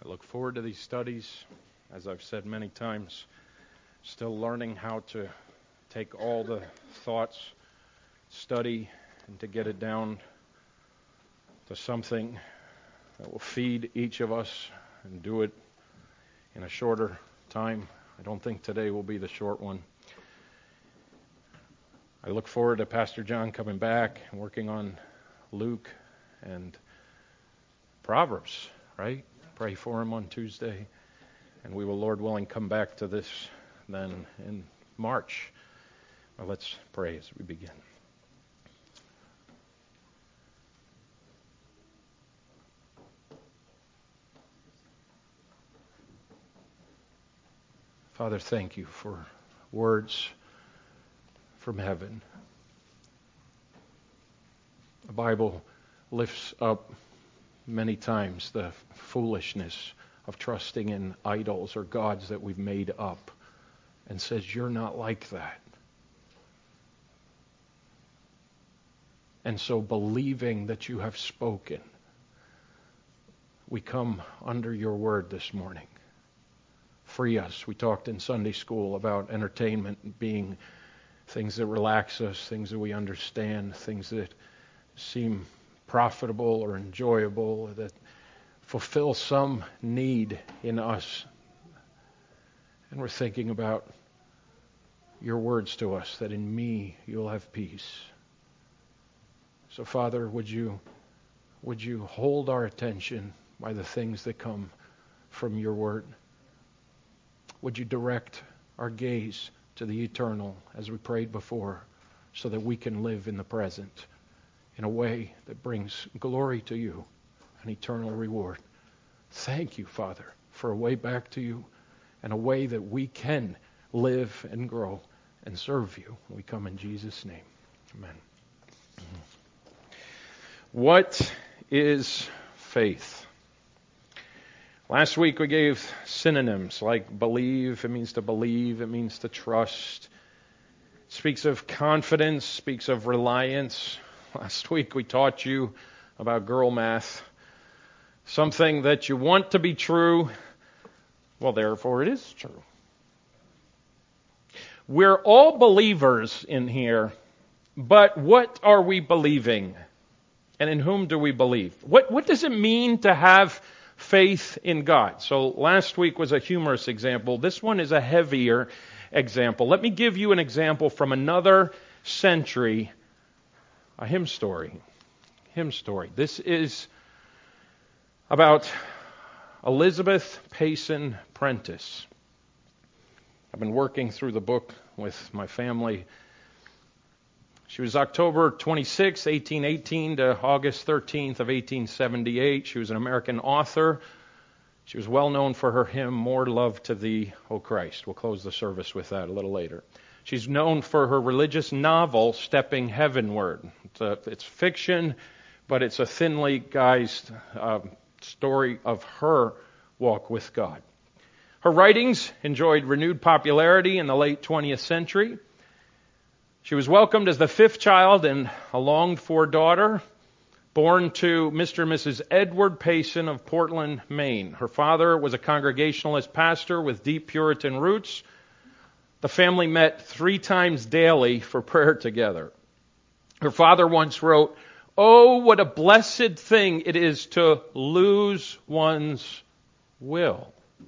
I look forward to these studies. As I've said many times, still learning how to take all the thoughts, study, and to get it down to something that will feed each of us and do it in a shorter time. I don't think today will be the short one. I look forward to Pastor John coming back and working on Luke and Proverbs, right? Pray for him on Tuesday. And we will, Lord willing, come back to this then in March. Well, let's pray as we begin. Father, thank you for words from heaven. The Bible lifts up many times the foolishness of trusting in idols or gods that we've made up, and says you're not like that. And so, believing that you have spoken, we come under your word this morning. Free us. We talked in Sunday school about entertainment being things that relax us, things that we understand, things that seem profitable or enjoyable, that fulfill some need in us. And we're thinking about your words to us, that in me you'll have peace. So, Father, would you hold our attention by the things that come from your word? Would you direct our gaze to the eternal as we prayed before, so that we can live in the present in a way that brings glory to you, an eternal reward. Thank you, Father, for a way back to you and a way that we can live and grow and serve you. We come in Jesus' name. Amen. What is faith? Last week we gave synonyms like believe. It means to believe. It means to trust. It speaks of confidence, speaks of reliance. Last week we taught you about girl math. Something that you want to be true, well, therefore it is true. We're all believers in here, but what are we believing? And in whom do we believe? What does it mean to have faith in God? So last week was a humorous example. This one is a heavier example. Let me give you an example from another century, a hymn story. This is about Elizabeth Payson Prentice. I've been working through the book with my family. She was October 26, 1818 to August 13th of 1878. She was an American author. She was well known for her hymn, More Love to Thee, O Christ. We'll close the service with that a little later. She's known for her religious novel, Stepping Heavenward. It's fiction, but it's a thinly guised story of her walk with God. Her writings enjoyed renewed popularity in the late 20th century. She was welcomed as the fifth child and a longed-for daughter, born to Mr. and Mrs. Edward Payson of Portland, Maine. Her father was a Congregationalist pastor with deep Puritan roots. The family met 3 times daily for prayer together. Her father once wrote, "Oh, what a blessed thing it is to lose one's will."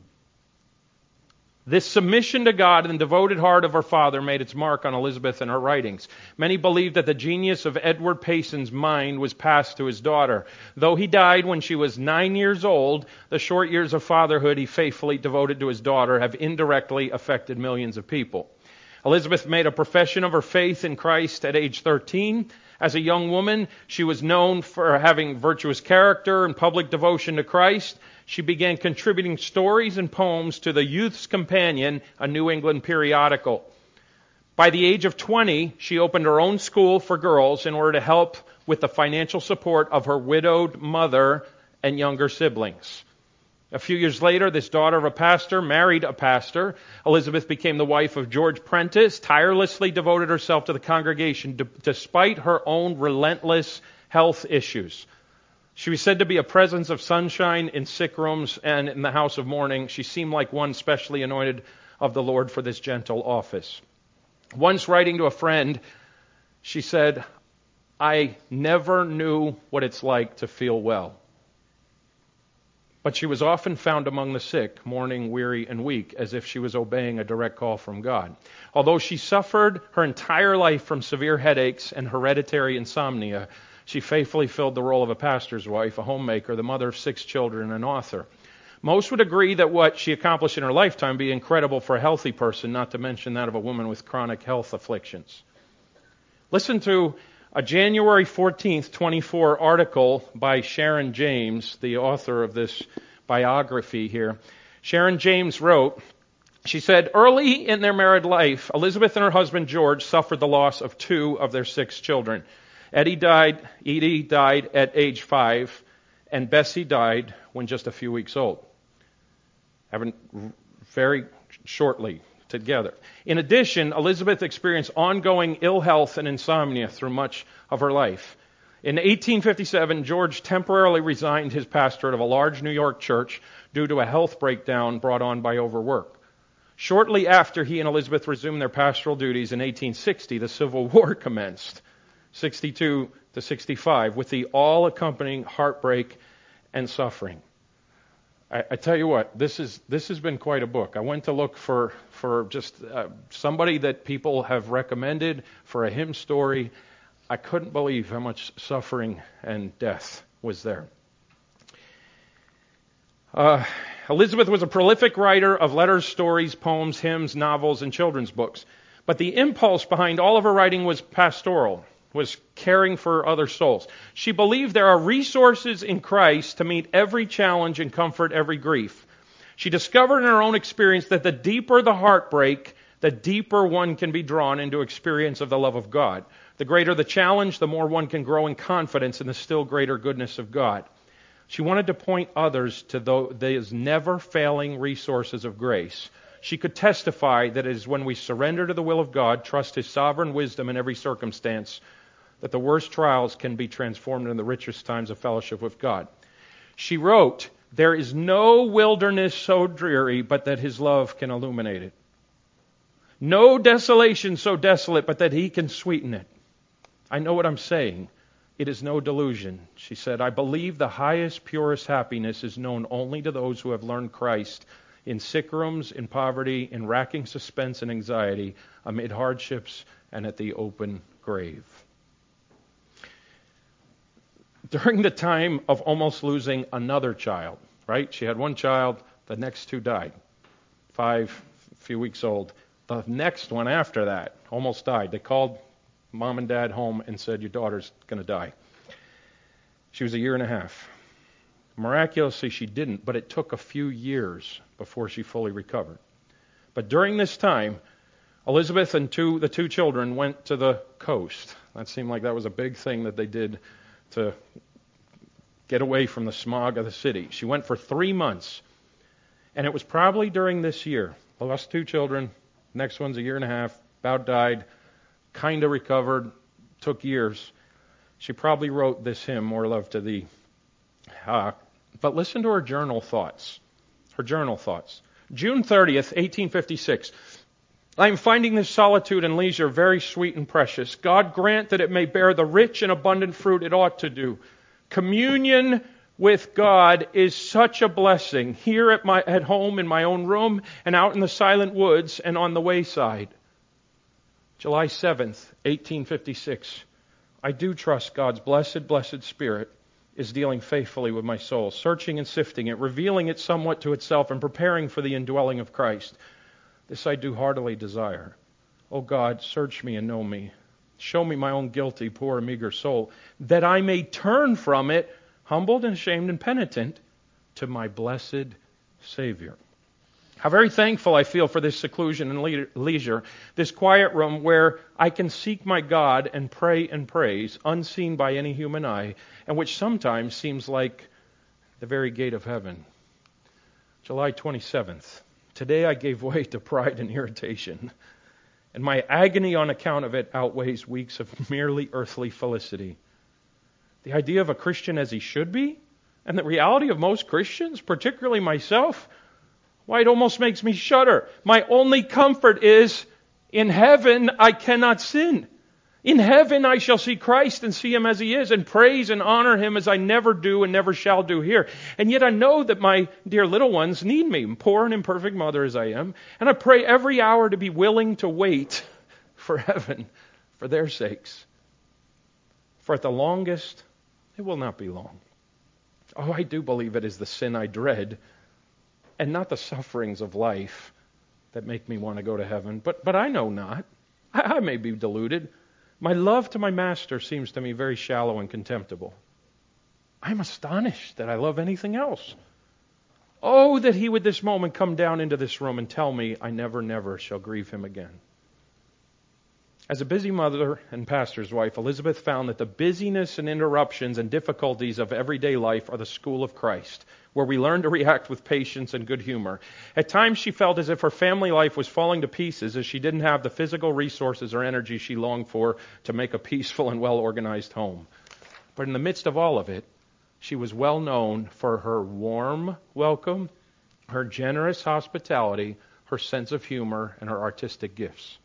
This submission to God and the devoted heart of her father made its mark on Elizabeth and her writings. Many believe that the genius of Edward Payson's mind was passed to his daughter. Though he died when she was 9 years old, the short years of fatherhood he faithfully devoted to his daughter have indirectly affected millions of people. Elizabeth made a profession of her faith in Christ at age 13. As a young woman, she was known for having virtuous character and public devotion to Christ. She began contributing stories and poems to the Youth's Companion, a New England periodical. By the age of 20, she opened her own school for girls in order to help with the financial support of her widowed mother and younger siblings. A few years later, this daughter of a pastor married a pastor. Elizabeth became the wife of George Prentice, tirelessly devoted herself to the congregation despite her own relentless health issues. She was said to be a presence of sunshine in sick rooms and in the house of mourning. She seemed like one specially anointed of the Lord for this gentle office. Once writing to a friend, she said, "I never knew what it's like to feel well." But she was often found among the sick, mourning, weary, and weak, as if she was obeying a direct call from God. Although she suffered her entire life from severe headaches and hereditary insomnia, she faithfully filled the role of a pastor's wife, a homemaker, the mother of 6 children, and an author. Most would agree that what she accomplished in her lifetime would be incredible for a healthy person, not to mention that of a woman with chronic health afflictions. Listen to a January 14th, 24 article by Sharon James, the author of this biography here. Sharon James wrote, she said, early in their married life, Elizabeth and her husband George suffered the loss of 2 of their 6 children. Edie died at age 5, and Bessie died when just a few weeks old. Very shortly together. In addition, Elizabeth experienced ongoing ill health and insomnia through much of her life. In 1857, George temporarily resigned his pastorate of a large New York church due to a health breakdown brought on by overwork. Shortly after he and Elizabeth resumed their pastoral duties in 1860, the Civil War commenced, 62 to 65, with the all-accompanying heartbreak and suffering. I tell you what, this has been quite a book. I went to look for just somebody that people have recommended for a hymn story. I couldn't believe how much suffering and death was there. Elizabeth was a prolific writer of letters, stories, poems, hymns, novels, and children's books. But the impulse behind all of her writing was pastoral, was caring for other souls. She believed there are resources in Christ to meet every challenge and comfort every grief. She discovered in her own experience that the deeper the heartbreak, the deeper one can be drawn into experience of the love of God. The greater the challenge, the more one can grow in confidence in the still greater goodness of God. She wanted to point others to those never-failing resources of grace. She could testify that it is when we surrender to the will of God, trust His sovereign wisdom in every circumstance, that the worst trials can be transformed into the richest times of fellowship with God. She wrote, "There is no wilderness so dreary but that His love can illuminate it. No desolation so desolate but that He can sweeten it. I know what I'm saying. It is no delusion." She said, "I believe the highest, purest happiness is known only to those who have learned Christ in sick rooms, in poverty, in racking suspense and anxiety, amid hardships, and at the open grave." During the time of almost losing another child, right? She had one child, the next 2 died. 5, a few weeks old. The next one after that almost died. They called Mom and Dad home and said, "Your daughter's going to die." She was 1.5 years. Miraculously, she didn't, but it took a few years before she fully recovered. But during this time, Elizabeth and the 2 children went to the coast. That seemed like that was a big thing that they did to get away from the smog of the city. She went for 3 months, and it was probably during this year. Lost 2 children, next one's 1.5 years, about died, kind of recovered, took years. She probably wrote this hymn, "More Love to Thee." But listen to her journal thoughts. Her journal thoughts. June 30th, 1856. "I am finding this solitude and leisure very sweet and precious. God grant that it may bear the rich and abundant fruit it ought to do. Communion with God is such a blessing, here at home in my own room, and out in the silent woods and on the wayside." July 7th, 1856. "I do trust God's blessed Spirit is dealing faithfully with my soul, searching and sifting it, revealing it somewhat to itself, and preparing for the indwelling of Christ. This I do heartily desire. O God, search me and know me. Show me my own guilty, poor, and meager soul, that I may turn from it, humbled and ashamed and penitent, to my blessed Savior." How very thankful I feel for this seclusion and leisure, this quiet room where I can seek my God and pray and praise, unseen by any human eye, and which sometimes seems like the very gate of heaven. July 27th. Today I gave way to pride and irritation, and my agony on account of it outweighs weeks of merely earthly felicity. the idea of a Christian as he should be, and the reality of most Christians, particularly myself, why, it almost makes me shudder. My only comfort is, in heaven I cannot sin. In heaven I shall see Christ and see Him as He is, and praise and honor Him as I never do and never shall do here. And yet I know that my dear little ones need me, poor and imperfect mother as I am, and I pray every hour to be willing to wait for heaven for their sakes. For at the longest, it will not be long. Oh, I do believe it is the sin I dread, and not the sufferings of life that make me want to go to heaven. But I know not. I may be deluded. My love to my Master seems to me very shallow and contemptible. I'm astonished that I love anything else. Oh, that He would this moment come down into this room and tell me I never, never shall grieve Him again. As a busy mother and pastor's wife, Elizabeth found that the busyness and interruptions and difficulties of everyday life are the school of Christ, where we learn to react with patience and good humor. At times she felt as if her family life was falling to pieces as she didn't have the physical resources or energy she longed for to make a peaceful and well-organized home. But in the midst of all of it, she was well known for her warm welcome, her generous hospitality, her sense of humor, and her artistic gifts.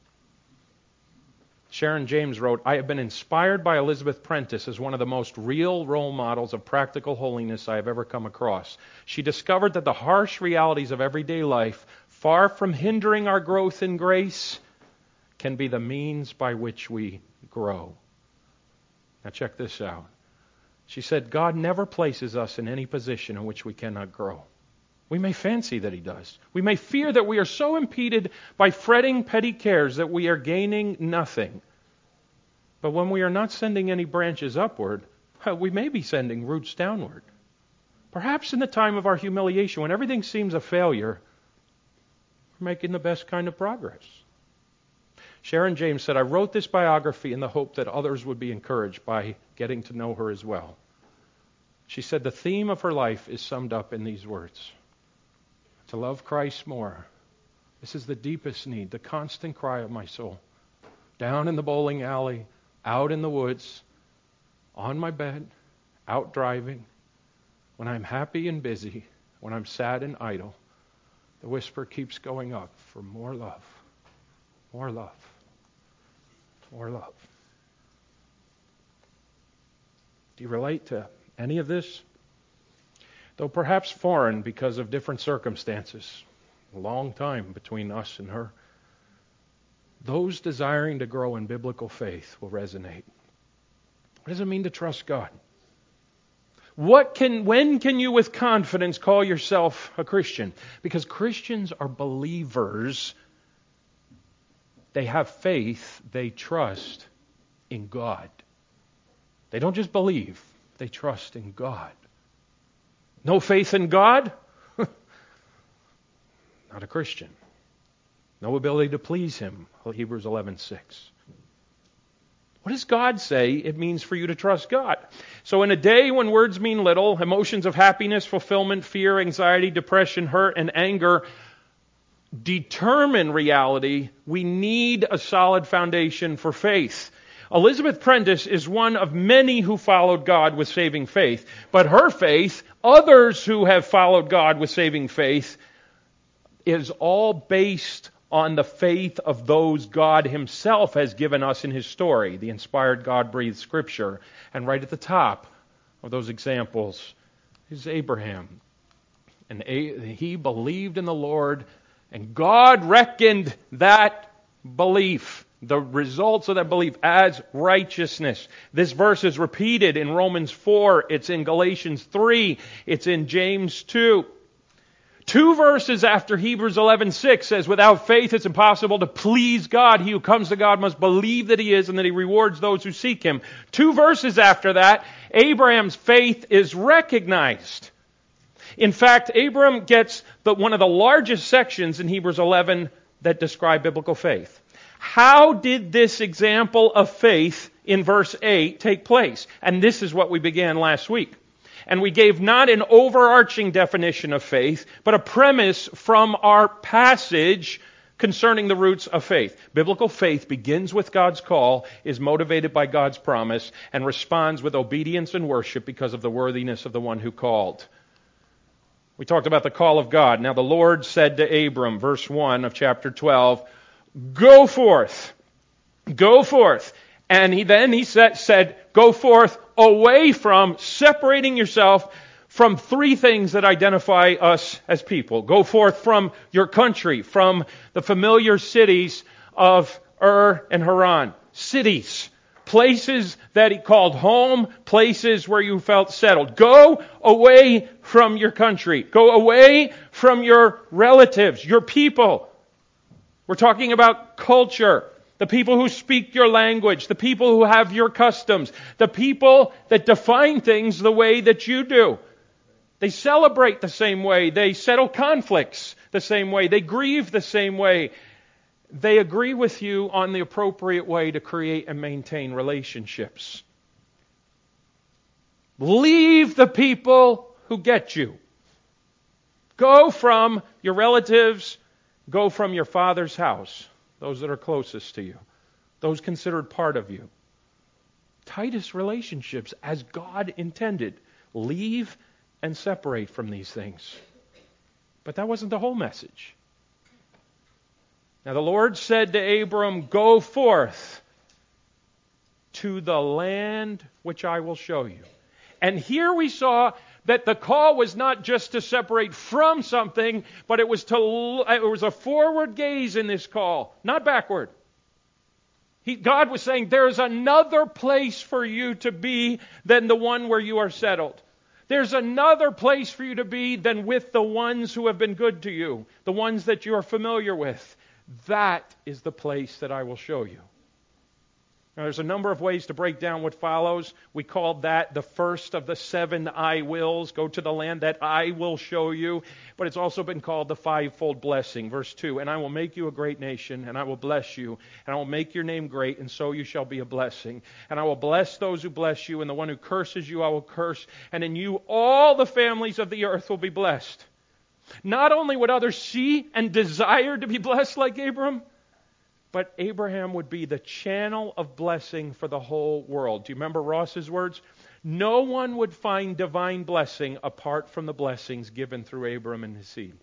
Sharon James wrote, I have been inspired by Elizabeth Prentice as one of the most real role models of practical holiness I have ever come across. She discovered that the harsh realities of everyday life, far from hindering our growth in grace, can be the means by which we grow. Now check this out. She said, God never places us in any position in which we cannot grow. We may fancy that He does. We may fear that we are so impeded by fretting petty cares that we are gaining nothing. But when we are not sending any branches upward, we may be sending roots downward. Perhaps in the time of our humiliation, when everything seems a failure, we're making the best kind of progress. Sharon James said, I wrote this biography in the hope that others would be encouraged by getting to know her as well. She said the theme of her life is summed up in these words. To love Christ more. This is the deepest need, the constant cry of my soul. Down in the bowling alley, out in the woods, on my bed, out driving, when I'm happy and busy, when I'm sad and idle, the whisper keeps going up for more love, more love, more love. Do you relate to any of this? Though perhaps foreign because of different circumstances, a long time between us and her, those desiring to grow in biblical faith will resonate. What does it mean to trust God? When can you with confidence call yourself a Christian? Because Christians are believers. They have faith. They trust in God. They don't just believe. They trust in God. No faith in God? Not a Christian. No ability to please Him. Hebrews 11:6. What does God say it means for you to trust God? So in a day when words mean little, emotions of happiness, fulfillment, fear, anxiety, depression, hurt, and anger determine reality, we need a solid foundation for faith. Elizabeth Prentice is one of many who followed God with saving faith. But her faith, others who have followed God with saving faith, is all based on the faith of those God Himself has given us in His story, the inspired God-breathed Scripture. And right at the top of those examples is Abraham. And he believed in the Lord, and God reckoned that belief, the results of that belief, as righteousness. This verse is repeated in Romans 4. It's in Galatians 3. It's in James 2. 2 verses after Hebrews 11:6 says, without faith it's impossible to please God. He who comes to God must believe that He is and that He rewards those who seek Him. 2 verses after that, Abraham's faith is recognized. In fact, Abraham gets one of the largest sections in Hebrews 11 that describe biblical faith. How did this example of faith in verse 8 take place? And this is what we began last week. And we gave not an overarching definition of faith, but a premise from our passage concerning the roots of faith. Biblical faith begins with God's call, is motivated by God's promise, and responds with obedience and worship because of the worthiness of the one who called. We talked about the call of God. Now the Lord said to Abram, verse 1 of chapter 12, go forth. Go forth. And he said, go forth away from separating yourself from three things that identify us as people. Go forth from your country, from the familiar cities of Ur and Haran. Cities, places that he called home, places where you felt settled. Go away from your country. Go away from your relatives, your people. We're talking about culture. The people who speak your language, the people who have your customs, the people that define things the way that you do. They celebrate the same way. They settle conflicts the same way. They grieve the same way. They agree with you on the appropriate way to create and maintain relationships. Leave the people who get you. Go from your relatives. Go from your father's house. Those that are closest to you. Those considered part of you. Tightest relationships as God intended. Leave and separate from these things. But that wasn't the whole message. Now the Lord said to Abram, go forth to the land which I will show you. And here we saw that the call was not just to separate from something, but it was a forward gaze in this call, not backward. God was saying, there's another place for you to be than the one where you are settled. There's another place for you to be than with the ones who have been good to you, the ones that you are familiar with. That is the place that I will show you. Now, there's a number of ways to break down what follows. We called that the first of the 7 I wills. Go to the land that I will show you. But it's also been called the fivefold blessing. Verse 2, and I will make you a great nation, and I will bless you, and I will make your name great, and so you shall be a blessing. And I will bless those who bless you, and the one who curses you I will curse, and in you all the families of the earth will be blessed. Not only would others see and desire to be blessed like Abram, but Abraham would be the channel of blessing for the whole world. Do you remember Ross's words? No one would find divine blessing apart from the blessings given through Abram and his seed.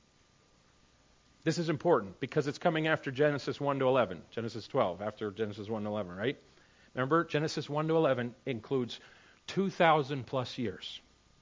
This is important because it's coming after Genesis 1 to 11. Genesis 12, after Genesis 1 to 11, right? Remember, Genesis 1 to 11 includes 2,000 plus years.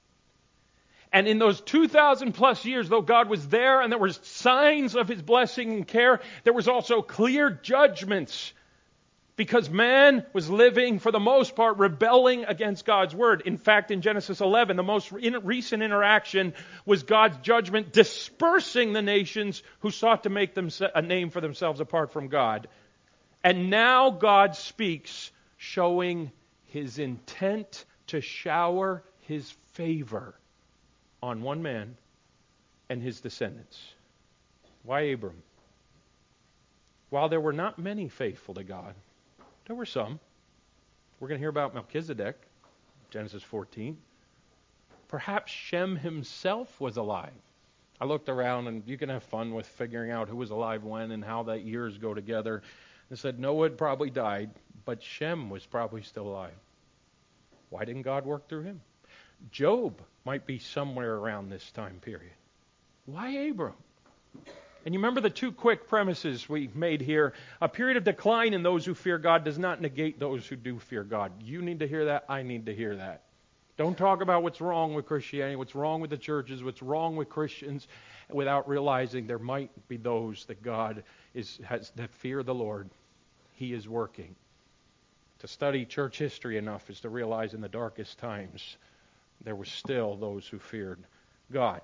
And in those 2,000 plus years, though God was there and there were signs of His blessing and care, there was also clear judgments because man was living, for the most part, rebelling against God's word. In fact, in Genesis 11, the most recent interaction was God's judgment dispersing the nations who sought to make a name for themselves apart from God. And now God speaks, showing His intent to shower His favor on one man and his descendants. Why Abram? While there were not many faithful to God, there were some. We're going to hear about Melchizedek, Genesis 14. Perhaps Shem himself was alive. I looked around, and you can have fun with figuring out who was alive when and how that years go together. And said Noah had probably died, but Shem was probably still alive. Why didn't God work through him? Job might be somewhere around this time period. Why Abram? And you remember the two quick premises we made here. A period of decline in those who fear God does not negate those who do fear God. You need to hear that. I need to hear that. Don't talk about what's wrong with Christianity, what's wrong with the churches, what's wrong with Christians, without realizing there might be those that God that fear the Lord. He is working. To study church history enough is to realize in the darkest times there were still those who feared God.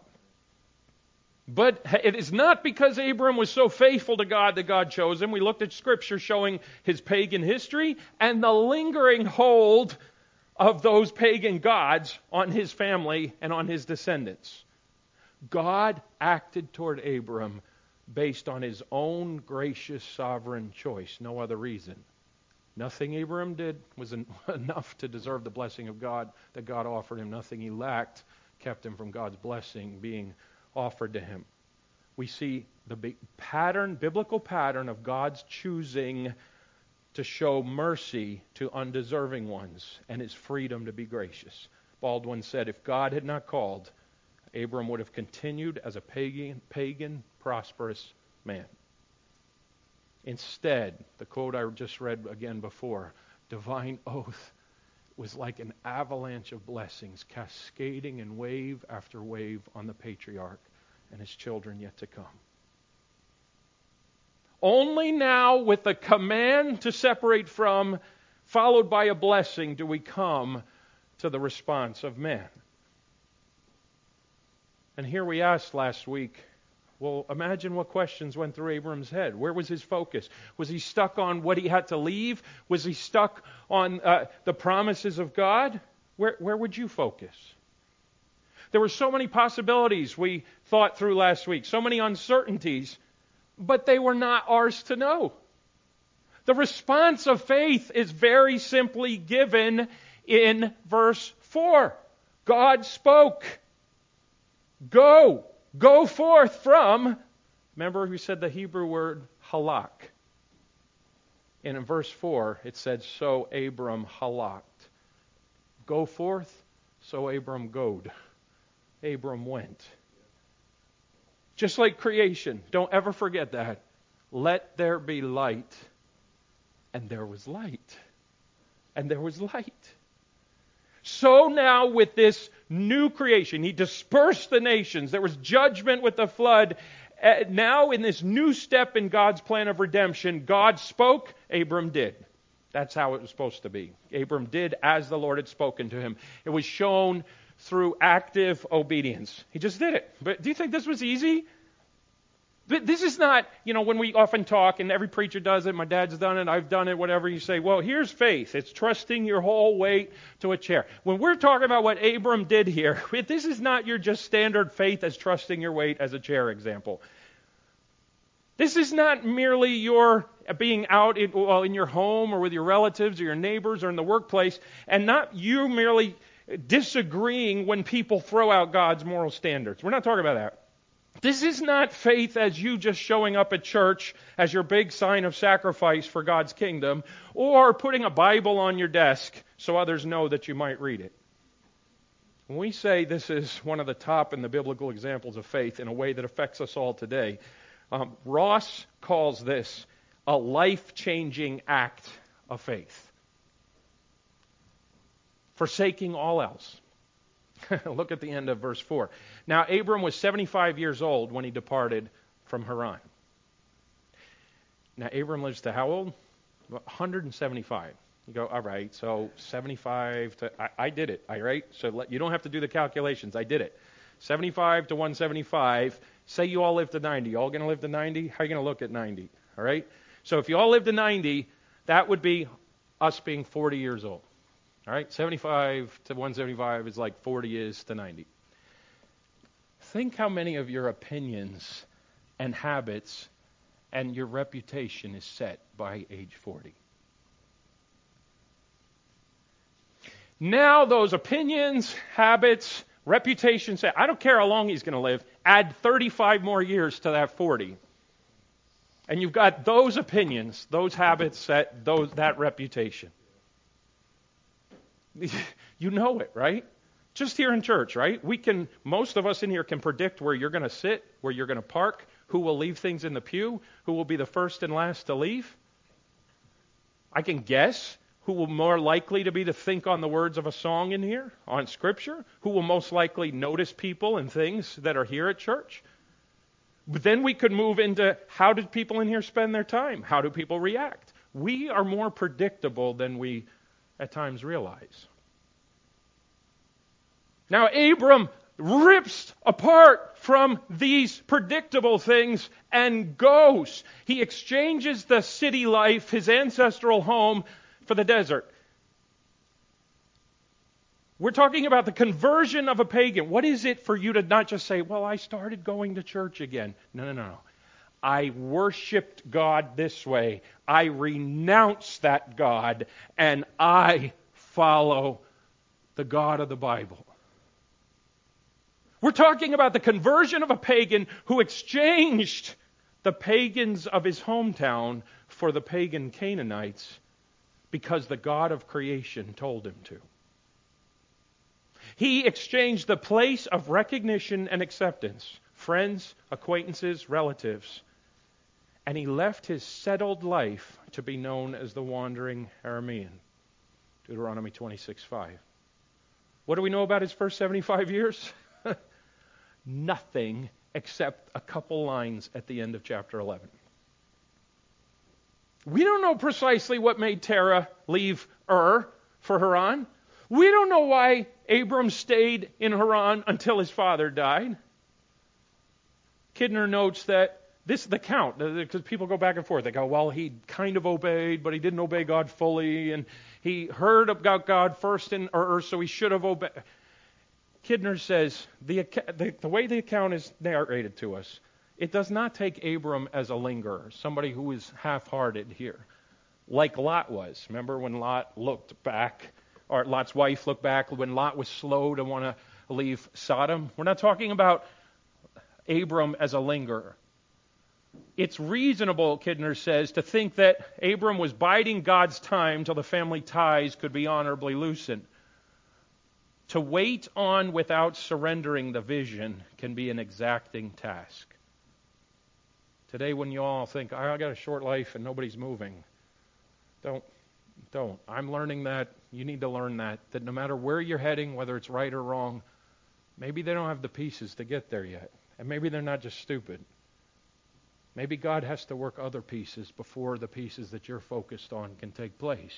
But it is not because Abram was so faithful to God that God chose him. We looked at Scripture showing his pagan history and the lingering hold of those pagan gods on his family and on his descendants. God acted toward Abram based on His own gracious sovereign choice, no other reason. Nothing Abram did was enough to deserve the blessing of God that God offered him. Nothing he lacked kept him from God's blessing being offered to him. we see the big biblical pattern of God's choosing to show mercy to undeserving ones and His freedom to be gracious. Baldwin said, if God had not called, Abram would have continued as a pagan, prosperous man. Instead, the quote I just read again before, divine oath was like an avalanche of blessings cascading in wave after wave on the patriarch and his children yet to come. Only now, with the command to separate from, followed by a blessing, do we come to the response of man. And here we asked last week, well, imagine what questions went through Abram's head. Where was his focus? Was he stuck on what he had to leave? Was he stuck on the promises of God? Where would you focus? There were so many possibilities we thought through last week, so many uncertainties, but they were not ours to know. The response of faith is very simply given in verse 4. God spoke. Go forth from, remember we said the Hebrew word halak. And in verse 4 it said, so Abram halaked. Go forth, so Abram goed. Abram went. Just like creation, don't ever forget that. Let there be light. And there was light. And there was light. So now with this new creation, He dispersed the nations. There was judgment with the flood. Now in this new step in God's plan of redemption, God spoke, Abram did. That's how it was supposed to be. Abram did as the Lord had spoken to him. It was shown through active obedience. He just did it. But do you think this was easy? This is not, when we often talk, and every preacher does it, my dad's done it, I've done it, whatever, you say, well, here's faith. It's trusting your whole weight to a chair. When we're talking about what Abram did here, this is not your just standard faith as trusting your weight as a chair example. This is not merely your being out in your home or with your relatives or your neighbors or in the workplace, and not you merely disagreeing when people throw out God's moral standards. We're not talking about that. This is not faith as you just showing up at church as your big sign of sacrifice for God's kingdom, or putting a Bible on your desk so others know that you might read it. When we say this is one of the top in the biblical examples of faith in a way that affects us all today, Ross calls this a life-changing act of faith. Forsaking all else. Look at the end of verse 4. Now Abram was 75 years old when he departed from Haran. Now Abram lives to how old? 175. You go, all right, so 75 to... I did it, all right? So you don't have to do the calculations. I did it. 75 to 175. Say you all live to 90. You all going to live to 90? How are you going to look at 90? All right? So if you all live to 90, that would be us being 40 years old. All right? 75 to 175 is like 40 is to 90. Think how many of your opinions and habits and your reputation is set by age 40. Now those opinions, habits, reputation say, I don't care how long he's going to live, add 35 more years to that 40. And you've got those opinions, those habits, that reputation. You know it, right? Just here in church, right? Most of us in here can predict where you're going to sit, where you're going to park, who will leave things in the pew, who will be the first and last to leave. I can guess who will more likely to be to think on the words of a song in here, on Scripture, who will most likely notice people and things that are here at church. But then we could move into how did people in here spend their time? How do people react? We are more predictable than we at times realize. Now Abram rips apart from these predictable things and goes. He exchanges the city life, his ancestral home, for the desert. We're talking about the conversion of a pagan. What is it for you to not just say, well, I started going to church again? No. I worshiped God this way. I renounce that God, and I follow the God of the Bible. We're talking about the conversion of a pagan who exchanged the pagans of his hometown for the pagan Canaanites because the God of creation told him to. He exchanged the place of recognition and acceptance, friends, acquaintances, relatives, and he left his settled life to be known as the wandering Aramean. Deuteronomy 26:5. What do we know about his first 75 years? Nothing except a couple lines at the end of chapter 11. We don't know precisely what made Terah leave Ur for Haran. We don't know why Abram stayed in Haran until his father died. Kidner notes that this is the count, because people go back and forth. They go, well, he kind of obeyed, but he didn't obey God fully, and he heard about God first in Ur, so he should have obeyed. Kidner says, the way the account is narrated to us, it does not take Abram as a lingerer, somebody who is half-hearted here, like Lot was. Remember when Lot looked back, or Lot's wife looked back, when Lot was slow to want to leave Sodom? We're not talking about Abram as a lingerer. It's reasonable, Kidner says, to think that Abram was biding God's time till the family ties could be honorably loosened. To wait on without surrendering the vision can be an exacting task. Today, when you all think, I got a short life and nobody's moving, don't. I'm learning that. You need to learn that no matter where you're heading, whether it's right or wrong, maybe they don't have the pieces to get there yet. And maybe they're not just stupid. Maybe God has to work other pieces before the pieces that you're focused on can take place.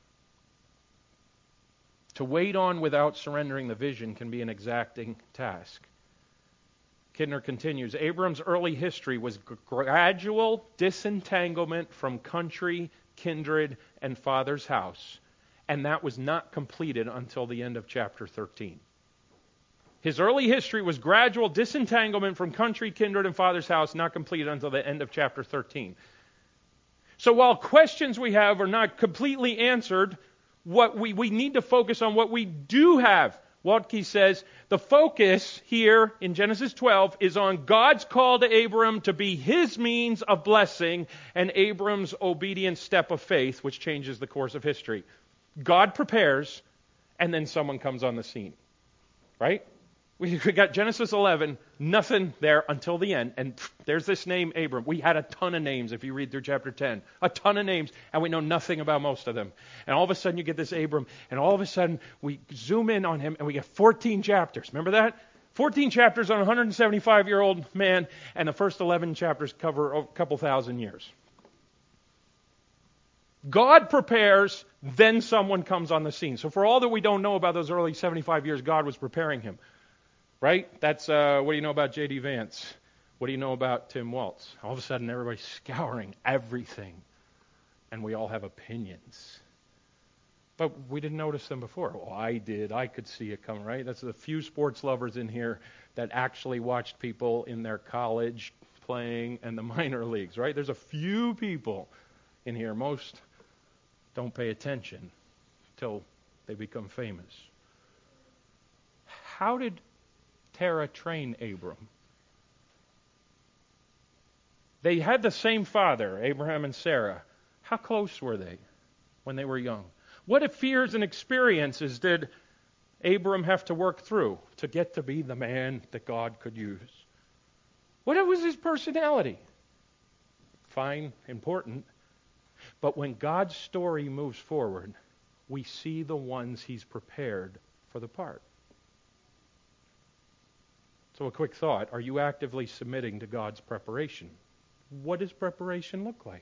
To wait on without surrendering the vision can be an exacting task. Kidner continues, Abram's early history was gradual disentanglement from country, kindred, and father's house, and that was not completed until the end of chapter 13. His early history was gradual disentanglement from country, kindred, and father's house, not completed until the end of chapter 13. So while questions we have are not completely answered, what we need to focus on what we do have. Waltke says, the focus here in Genesis 12 is on God's call to Abram to be his means of blessing and Abram's obedient step of faith, which changes the course of history. God prepares, and then someone comes on the scene. Right? We got Genesis 11, nothing there until the end, and there's this name Abram. We had a ton of names if you read through chapter 10. A ton of names, and we know nothing about most of them. And all of a sudden you get this Abram, and all of a sudden we zoom in on him, and we get 14 chapters. Remember that? 14 chapters on a 175-year-old man, and the first 11 chapters cover a couple thousand years. God prepares, then someone comes on the scene. So for all that we don't know about those early 75 years, God was preparing him. Right? That's, what do you know about J.D. Vance? What do you know about Tim Waltz? All of a sudden, everybody's scouring everything, and we all have opinions. But we didn't notice them before. Well, I did. I could see it coming, right? That's the few sports lovers in here that actually watched people in their college playing and the minor leagues, right? There's a few people in here. Most don't pay attention till they become famous. How did Terah train Abram? They had the same father, Abraham and Sarah. How close were they when they were young? What fears and experiences did Abram have to work through to get to be the man that God could use? What was his personality? Fine, important. But when God's story moves forward, we see the ones he's prepared for the part. So a quick thought, are you actively submitting to God's preparation? What does preparation look like?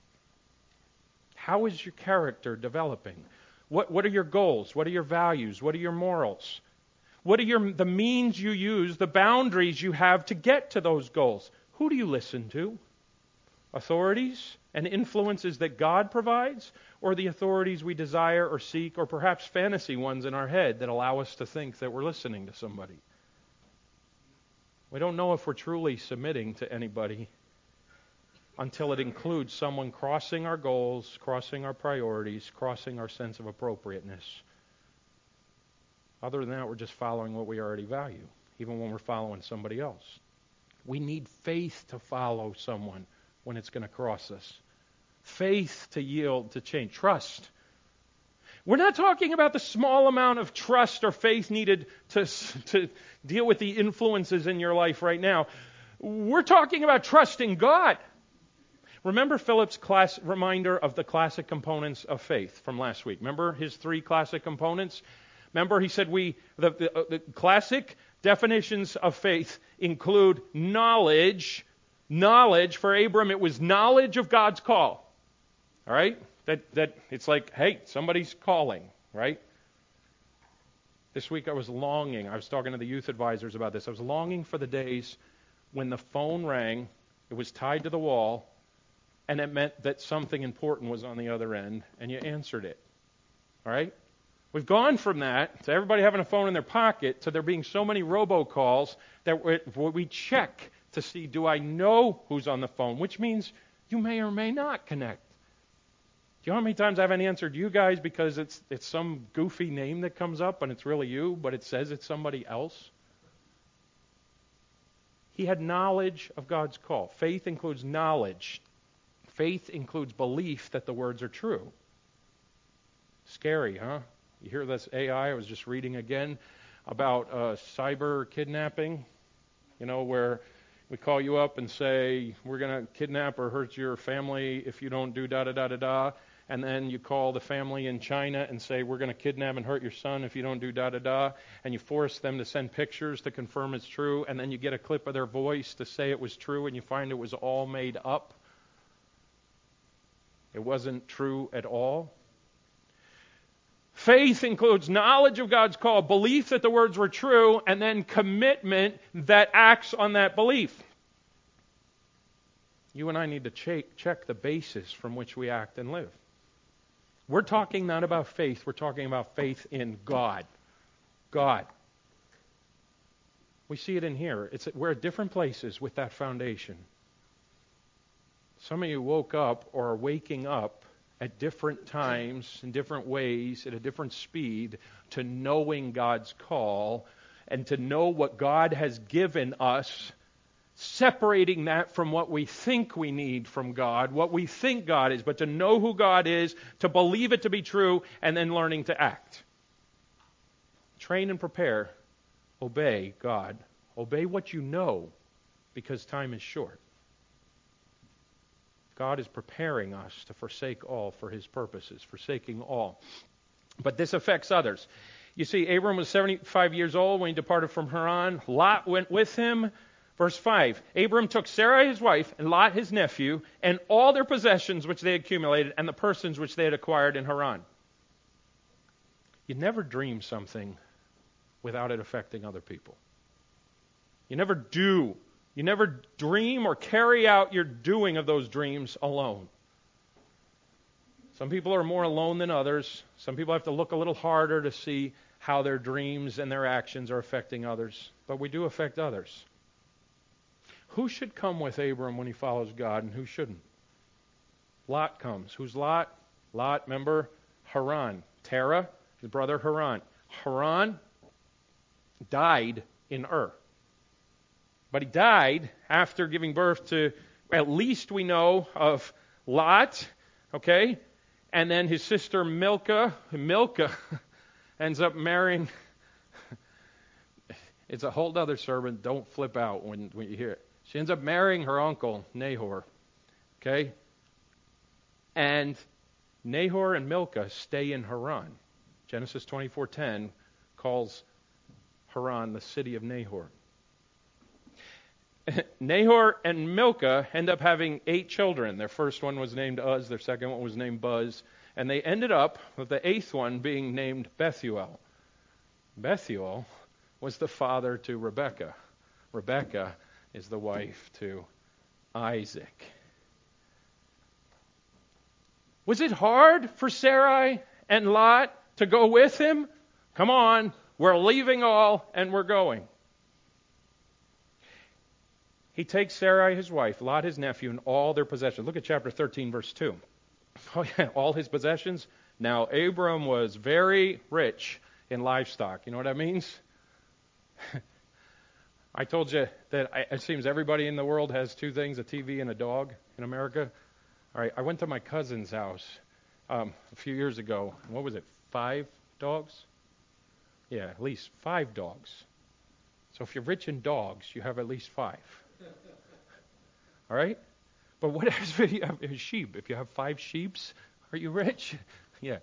How is your character developing? What are your goals? What are your values? What are your morals? What are the means you use, the boundaries you have to get to those goals? Who do you listen to? Authorities and influences that God provides, or the authorities we desire or seek, or perhaps fantasy ones in our head that allow us to think that we're listening to somebody? We don't know if we're truly submitting to anybody until it includes someone crossing our goals, crossing our priorities, crossing our sense of appropriateness. Other than that, we're just following what we already value. even when we're following somebody else. We need faith to follow someone when it's going to cross us. Faith to yield to change. Trust. We're not talking about the small amount of trust or faith needed to deal with the influences in your life right now. We're talking about trusting God. Remember Philip's reminder of the classic components of faith from last week. Remember his 3 classic components? Remember he said the classic definitions of faith include knowledge. Knowledge, for Abram, it was knowledge of God's call. All right? That it's like, hey, somebody's calling, right? This week I was talking to the youth advisors about this. I was longing for the days when the phone rang, it was tied to the wall, and it meant that something important was on the other end, and you answered it. All right? We've gone from that to everybody having a phone in their pocket to there being so many robocalls that we check to see, do I know who's on the phone? Which means you may or may not connect. Do you know how many times I haven't answered you guys because it's some goofy name that comes up and it's really you, but it says it's somebody else? He had knowledge of God's call. Faith includes knowledge. Faith includes belief that the words are true. Scary, huh? You hear this AI? I was just reading again about cyber kidnapping, where we call you up and say, we're going to kidnap or hurt your family if you don't do da-da-da-da-da. And then you call the family in China and say, we're going to kidnap and hurt your son if you don't do da-da-da. And you force them to send pictures to confirm it's true. And then you get a clip of their voice to say it was true, and you find it was all made up. It wasn't true at all. Faith includes knowledge of God's call, belief that the words were true, and then commitment that acts on that belief. You and I need to check the basis from which we act and live. We're talking not about faith, we're talking about faith in God. God. We see it in here. We're at different places with that foundation. Some of you woke up or are waking up at different times, in different ways, at a different speed, to knowing God's call and to know what God has given us, separating that from what we think we need from God, what we think God is, but to know who God is, to believe it to be true, and then learning to act. Train and prepare. Obey God. Obey what you know, because time is short. God is preparing us to forsake all for His purposes, forsaking all. But this affects others. You see, Abram was 75 years old when he departed from Haran. Lot went with him. Verse 5, Abram took Sarai his wife and Lot his nephew and all their possessions which they accumulated and the persons which they had acquired in Haran. You never dream something without it affecting other people. You never do. You never dream or carry out your doing of those dreams alone. Some people are more alone than others. Some people have to look a little harder to see how their dreams and their actions are affecting others. But we do affect others. Who should come with Abram when he follows God and who shouldn't? Lot comes. Who's Lot? Lot, remember? Haran. Terah, his brother Haran. Haran died in Ur. But he died after giving birth to, at least we know of Lot, okay? And then his sister Milcah. Milcah ends up marrying, it's a whole other sermon. Don't flip out when you hear it. She ends up marrying her uncle, Nahor. Okay? And Nahor and Milcah stay in Haran. Genesis 24:10 calls Haran the city of Nahor. Nahor and Milcah end up having 8 children. Their first one was named Uz. Their second one was named Buz. And they ended up with the 8th one being named Bethuel. Bethuel was the father to Rebekah. Rebekah is the wife to Isaac. Was it hard for Sarai and Lot to go with him? Come on, we're leaving all and we're going. He takes Sarai, his wife, Lot, his nephew, and all their possessions. Look at chapter 13, verse 2. Oh yeah, all his possessions. Now, Abram was very rich in livestock. You know what that means? I told you that it seems everybody in the world has two things, a TV and a dog in America. All right, I went to my cousin's house a few years ago. What was it, 5 dogs? Yeah, at least 5 dogs. So if you're rich in dogs, you have at least 5. All right? But what happens if you have sheep? If you have 5 sheeps, are you rich? Yeah.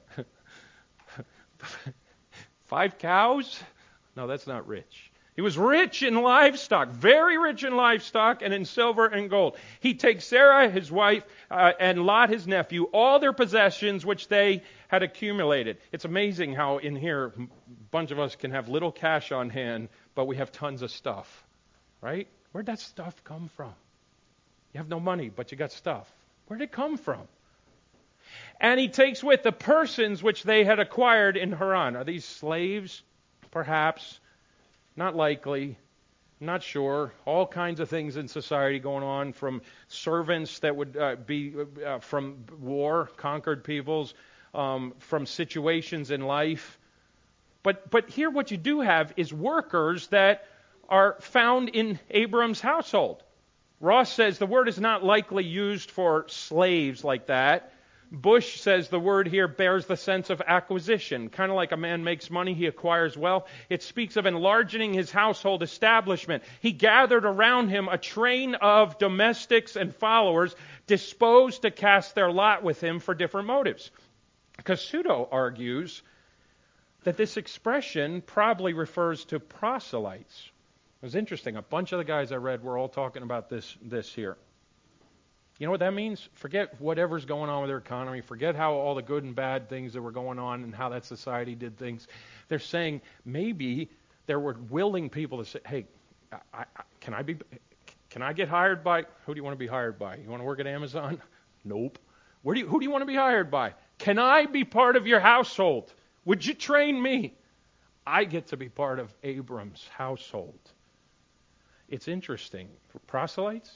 5 cows? No, that's not rich. He was rich in livestock, very rich in livestock and in silver and gold. He takes Sarah, his wife, and Lot, his nephew, all their possessions which they had accumulated. It's amazing how in here a bunch of us can have little cash on hand, but we have tons of stuff, right? Where'd that stuff come from? You have no money, but you got stuff. Where'd it come from? And he takes with the persons which they had acquired in Haran. Are these slaves? Perhaps. Not likely. Not sure. All kinds of things in society going on, from servants that would be from war, conquered peoples, from situations in life. But here what you do have is workers that are found in Abram's household. Ross says the word is not likely used for slaves like that. Bush says the word here bears the sense of acquisition. Kind of like a man makes money, he acquires wealth. It speaks of enlarging his household establishment. He gathered around him a train of domestics and followers disposed to cast their lot with him for different motives. Cassuto argues that this expression probably refers to proselytes. It was interesting. A bunch of the guys I read were all talking about this here. You know what that means? Forget whatever's going on with their economy. Forget how all the good and bad things that were going on and how that society did things. They're saying maybe there were willing people to say, hey, can I get hired by? Who do you want to be hired by? You want to work at Amazon? Nope. Who do you want to be hired by? Can I be part of your household? Would you train me? I get to be part of Abram's household. It's interesting. For proselytes,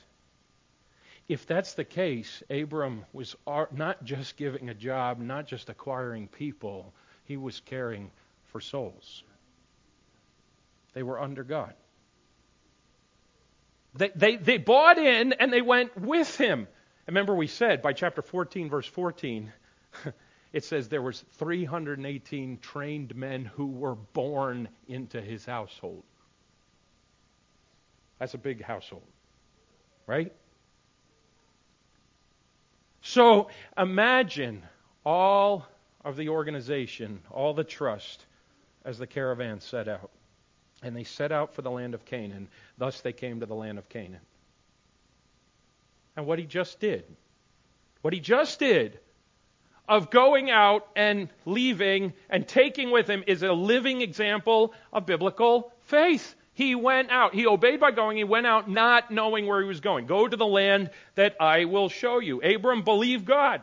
if that's the case, Abram was not just giving a job, not just acquiring people, he was caring for souls. They were under God. They bought in and they went with him. Remember we said by chapter 14, verse 14, it says there was 318 trained men who were born into his household. That's a big household, right? So imagine all of the organization, all the trust as the caravan set out. And they set out for the land of Canaan. Thus they came to the land of Canaan. And what he just did of going out and leaving and taking with him is a living example of biblical faith. He went out. He obeyed by going. He went out not knowing where he was going. Go to the land that I will show you. Abram believed God.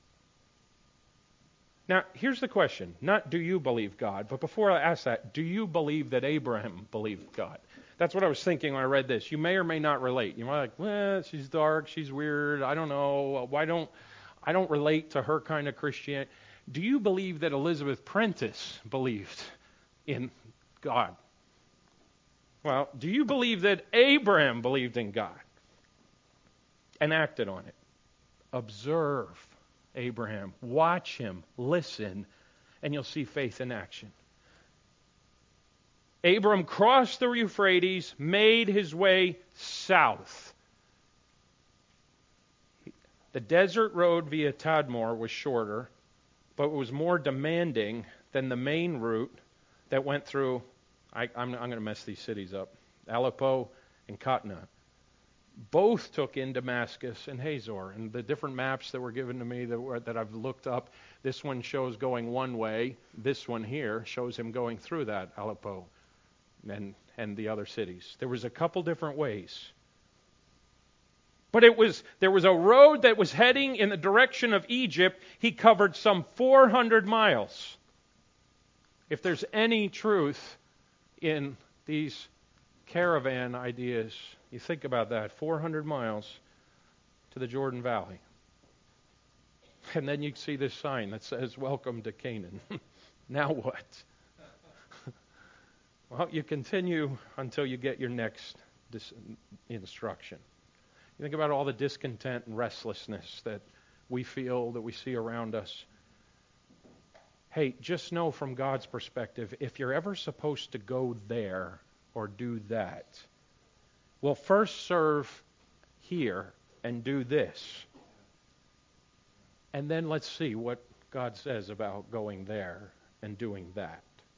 Now, here's the question. Not do you believe God, but before I ask that, do you believe that Abraham believed God? That's what I was thinking when I read this. You may or may not relate. You might be like, well, she's dark, she's weird, I don't know. I don't relate to her kind of Christianity. Do you believe that Elizabeth Prentice believed in God? Well, do you believe that Abraham believed in God and acted on it? Observe Abraham. Watch him. Listen. And you'll see faith in action. Abram crossed the Euphrates, made his way south. The desert road via Tadmor was shorter, but it was more demanding than the main route that went through, I'm going to mess these cities up, Aleppo and Katna. Both took in Damascus and Hazor. And the different maps that were given to me that I've looked up, this one shows going one way. This one here shows him going through that, Aleppo and the other cities. There was a couple different ways. But there was a road that was heading in the direction of Egypt. He covered some 400 miles. If there's any truth in these caravan ideas, you think about that, 400 miles to the Jordan Valley. And then you see this sign that says, welcome to Canaan. Now what? Well, you continue until you get your next instruction. You think about all the discontent and restlessness that we feel, that we see around us. Hey, just know from God's perspective, if you're ever supposed to go there or do that, well, first serve here and do this. And then let's see what God says about going there and doing that.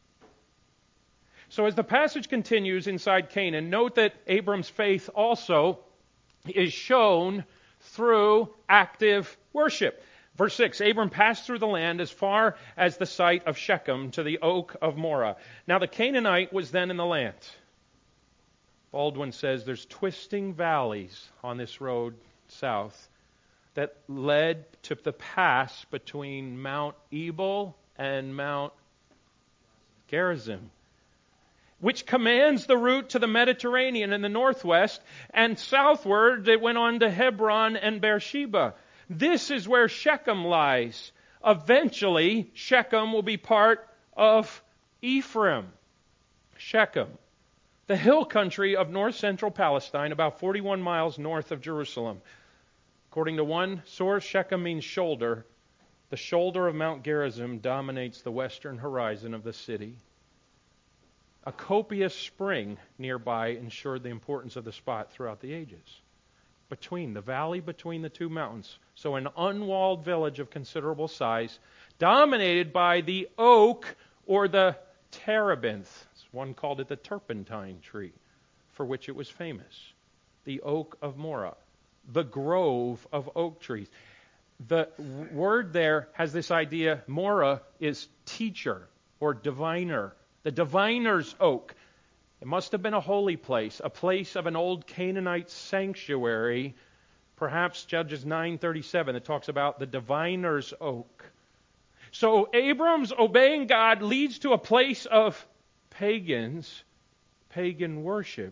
So as the passage continues inside Canaan, note that Abram's faith also is shown through active worship. Verse 6, Abram passed through the land as far as the site of Shechem to the oak of Moreh. Now the Canaanite was then in the land. Baldwin says there's twisting valleys on this road south that led to the pass between Mount Ebal and Mount Gerizim, which commands the route to the Mediterranean in the northwest, and southward it went on to Hebron and Beersheba. This is where Shechem lies. Eventually, Shechem will be part of Ephraim. Shechem, the hill country of north-central Palestine, about 41 miles north of Jerusalem. According to one source, Shechem means shoulder. The shoulder of Mount Gerizim dominates the western horizon of the city. A copious spring nearby ensured the importance of the spot throughout the ages. Between the valley between the two mountains, so an unwalled village of considerable size, dominated by the oak or the terebinth. One called it the turpentine tree, for which it was famous. The oak of Moreh, the grove of oak trees. The word there has this idea, Moreh is teacher or diviner. The diviner's oak. It must have been a holy place, a place of an old Canaanite sanctuary. Perhaps Judges 9:37 that talks about the diviner's oak. So Abram's obeying God leads to a place of pagan worship.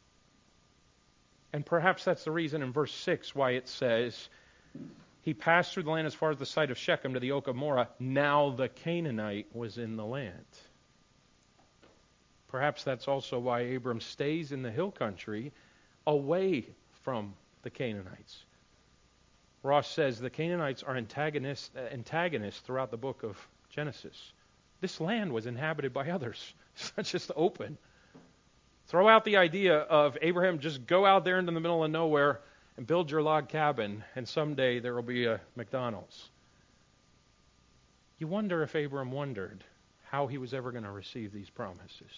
And perhaps that's the reason in verse 6 why it says, he passed through the land as far as the site of Shechem to the oak of Moreh. Now the Canaanite was in the land. Perhaps that's also why Abram stays in the hill country away from the Canaanites. Ross says the Canaanites are antagonists throughout the book of Genesis. This land was inhabited by others. It's not just open. Throw out the idea of Abraham just go out there into the middle of nowhere and build your log cabin, and someday there will be a McDonald's. You wonder if Abram wondered how he was ever going to receive these promises.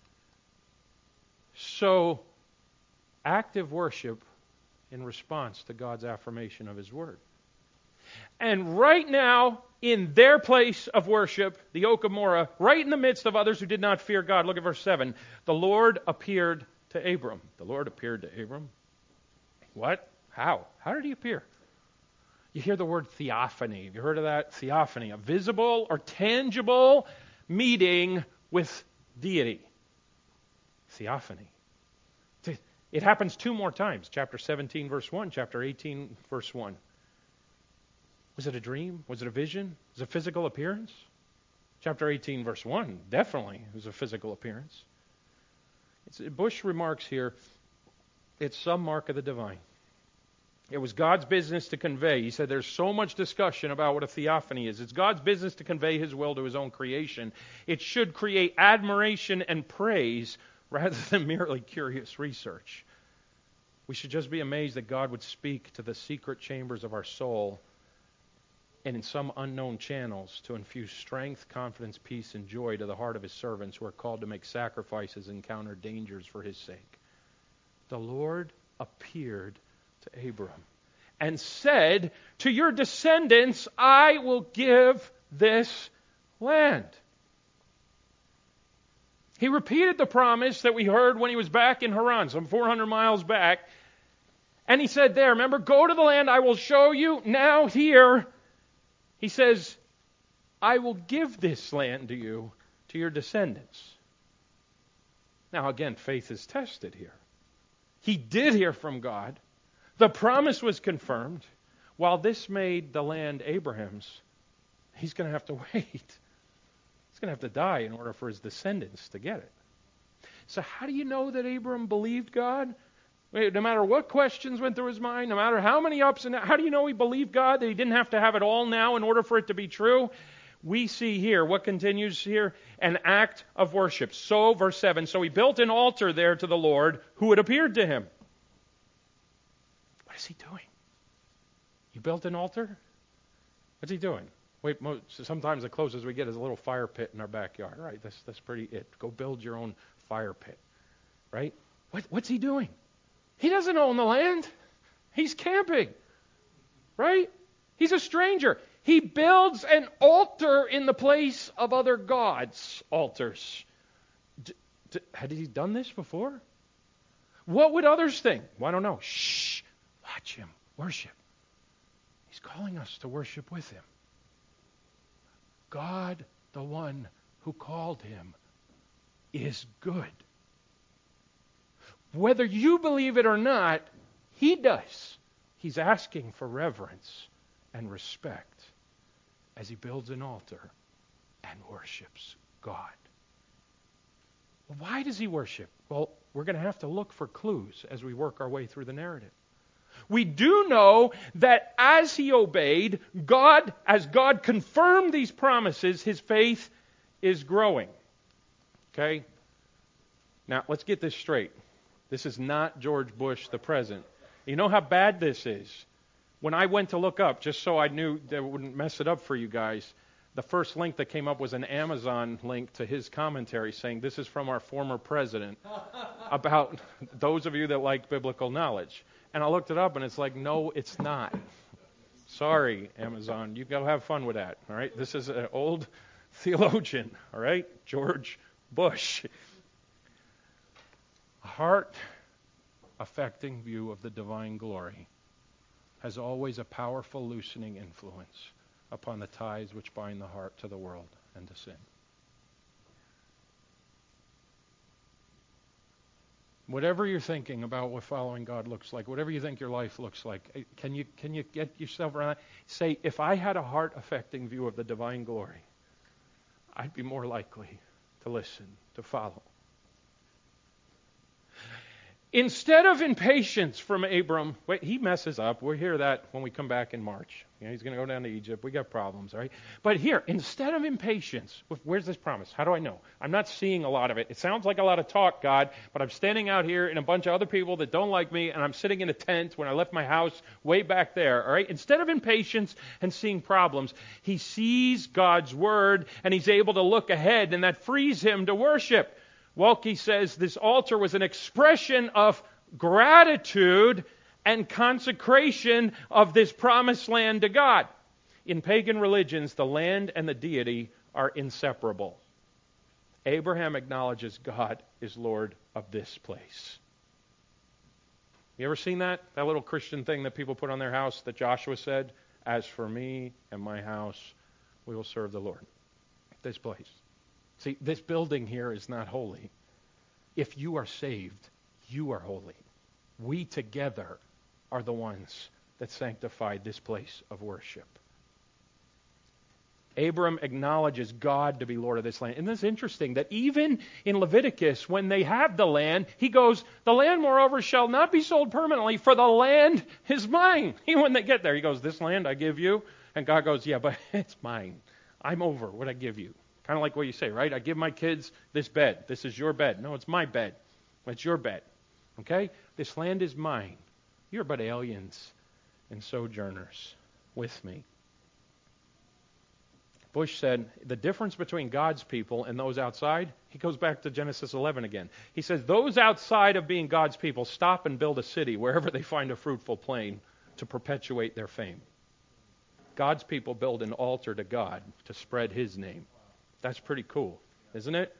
So, active worship in response to God's affirmation of His Word. And right now, in their place of worship, the oak of Moreh, right in the midst of others who did not fear God, look at verse 7, the Lord appeared to Abram. The Lord appeared to Abram. What? How? How did He appear? You hear the word theophany. Have you heard of that? Theophany, a visible or tangible meeting with deity. Theophany. It happens two more times. Chapter 17, verse 1. Chapter 18, verse 1. Was it a dream? Was it a vision? Was it a physical appearance? Chapter 18, verse 1. Definitely it was a physical appearance. Bush remarks here, it's some mark of the divine. It was God's business to convey. He said there's so much discussion about what a theophany is. It's God's business to convey His will to His own creation. It should create admiration and praise rather than merely curious research. We should just be amazed that God would speak to the secret chambers of our soul and in some unknown channels to infuse strength, confidence, peace, and joy to the heart of His servants who are called to make sacrifices and encounter dangers for His sake. The Lord appeared to Abram and said, to your descendants I will give this land. He repeated the promise that we heard when he was back in Haran, some 400 miles back. And he said there, remember, go to the land I will show you. Now here, he says, I will give this land to you, to your descendants. Now again, faith is tested here. He did hear from God. The promise was confirmed. While this made the land Abraham's, he's going to have to wait. He's going to have to die in order for his descendants to get it. So how do you know that Abram believed God? No matter what questions went through his mind, no matter how many ups and downs, how do you know he believed God, that he didn't have to have it all now in order for it to be true? We see here, what continues here? An act of worship. So, verse 7, so he built an altar there to the Lord who had appeared to him. What is he doing? You built an altar? What's he doing? Wait, sometimes the closest we get is a little fire pit in our backyard, right? That's pretty it. Go build your own fire pit, right? What's he doing? He doesn't own the land. He's camping, right? He's a stranger. He builds an altar in the place of other gods' altars. Had he done this before? What would others think? Well, I don't know. Shh. Watch him. Worship. He's calling us to worship with him. God, the one who called him, is good. Whether you believe it or not, he does. He's asking for reverence and respect as he builds an altar and worships God. Why does he worship? Well, we're going to have to look for clues as we work our way through the narrative. We do know that as he obeyed, as God confirmed these promises, his faith is growing. Okay? Now, let's get this straight. This is not George Bush, the president. You know how bad this is? When I went to look up, just so I knew that it wouldn't mess it up for you guys, the first link that came up was an Amazon link to his commentary saying, this is from our former president, about those of you that like biblical knowledge. And I looked it up, and it's like, no, it's not. Sorry, Amazon. You go have fun with that, all right? This is an old theologian, all right? George Bush. A heart-affecting view of the divine glory has always a powerful loosening influence upon the ties which bind the heart to the world and to sin. Whatever you're thinking about what following God looks like, whatever you think your life looks like, can you get yourself around that? Say, if I had a heart-affecting view of the divine glory, I'd be more likely to listen, to follow. Instead of impatience from Abram, he messes up. We'll hear that when we come back in March. He's going to go down to Egypt. We got problems, right? But here, instead of impatience, where's this promise? How do I know? I'm not seeing a lot of it. It sounds like a lot of talk, God, but I'm standing out here and a bunch of other people that don't like me, and I'm sitting in a tent when I left my house way back there, all right? Instead of impatience and seeing problems, he sees God's word, and he's able to look ahead, and that frees him to worship. Walke says this altar was an expression of gratitude and consecration of this promised land to God. In pagan religions, the land and the deity are inseparable. Abraham acknowledges God is Lord of this place. You ever seen that? That little Christian thing that people put on their house that Joshua said, "As for me and my house, we will serve the Lord." This place. See, this building here is not holy. If you are saved, you are holy. We together are the ones that sanctified this place of worship. Abram acknowledges God to be Lord of this land. Isn't this interesting that even in Leviticus, when they have the land, he goes, the land, moreover, shall not be sold permanently, for the land is mine. Even when they get there, he goes, this land I give you. And God goes, yeah, but it's mine. I'm over what I give you. Kind of like what you say, right? I give my kids this bed. This is your bed. No, it's my bed. It's your bed. Okay? This land is mine. You're but aliens and sojourners with me. Bush said, the difference between God's people and those outside, he goes back to Genesis 11 again. He says, those outside of being God's people stop and build a city wherever they find a fruitful plain to perpetuate their fame. God's people build an altar to God to spread his name. That's pretty cool, isn't it?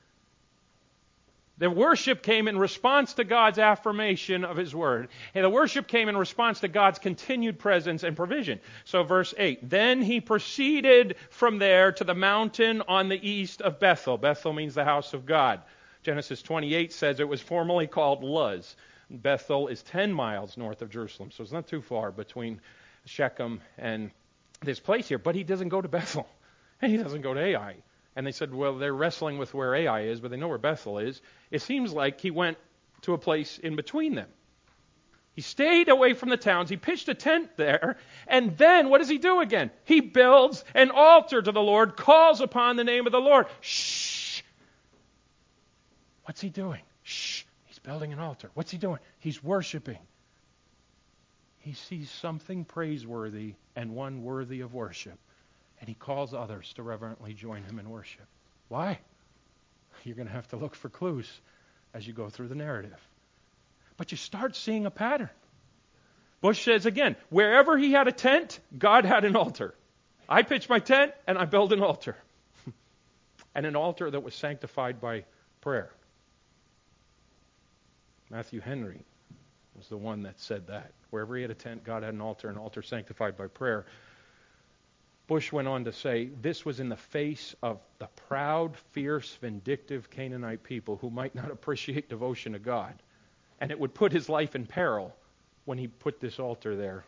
The worship came in response to God's affirmation of his word. And the worship came in response to God's continued presence and provision. So verse 8, then he proceeded from there to the mountain on the east of Bethel. Bethel means the house of God. Genesis 28 says it was formerly called Luz. Bethel is 10 miles north of Jerusalem, so it's not too far between Shechem and this place here. But he doesn't go to Bethel, and he doesn't go to Ai. And they said, well, they're wrestling with where Ai is, but they know where Bethel is. It seems like he went to a place in between them. He stayed away from the towns. He pitched a tent there. And then what does he do again? He builds an altar to the Lord, calls upon the name of the Lord. Shh. What's he doing? Shh. He's building an altar. What's he doing? He's worshiping. He sees something praiseworthy and one worthy of worship. And he calls others to reverently join him in worship. Why? You're going to have to look for clues as you go through the narrative. But you start seeing a pattern. Bush says again, wherever he had a tent, God had an altar. I pitch my tent and I build an altar. And an altar that was sanctified by prayer. Matthew Henry was the one that said that. Wherever he had a tent, God had an altar sanctified by prayer. Bush went on to say, this was in the face of the proud, fierce, vindictive Canaanite people who might not appreciate devotion to God. And it would put his life in peril when he put this altar there,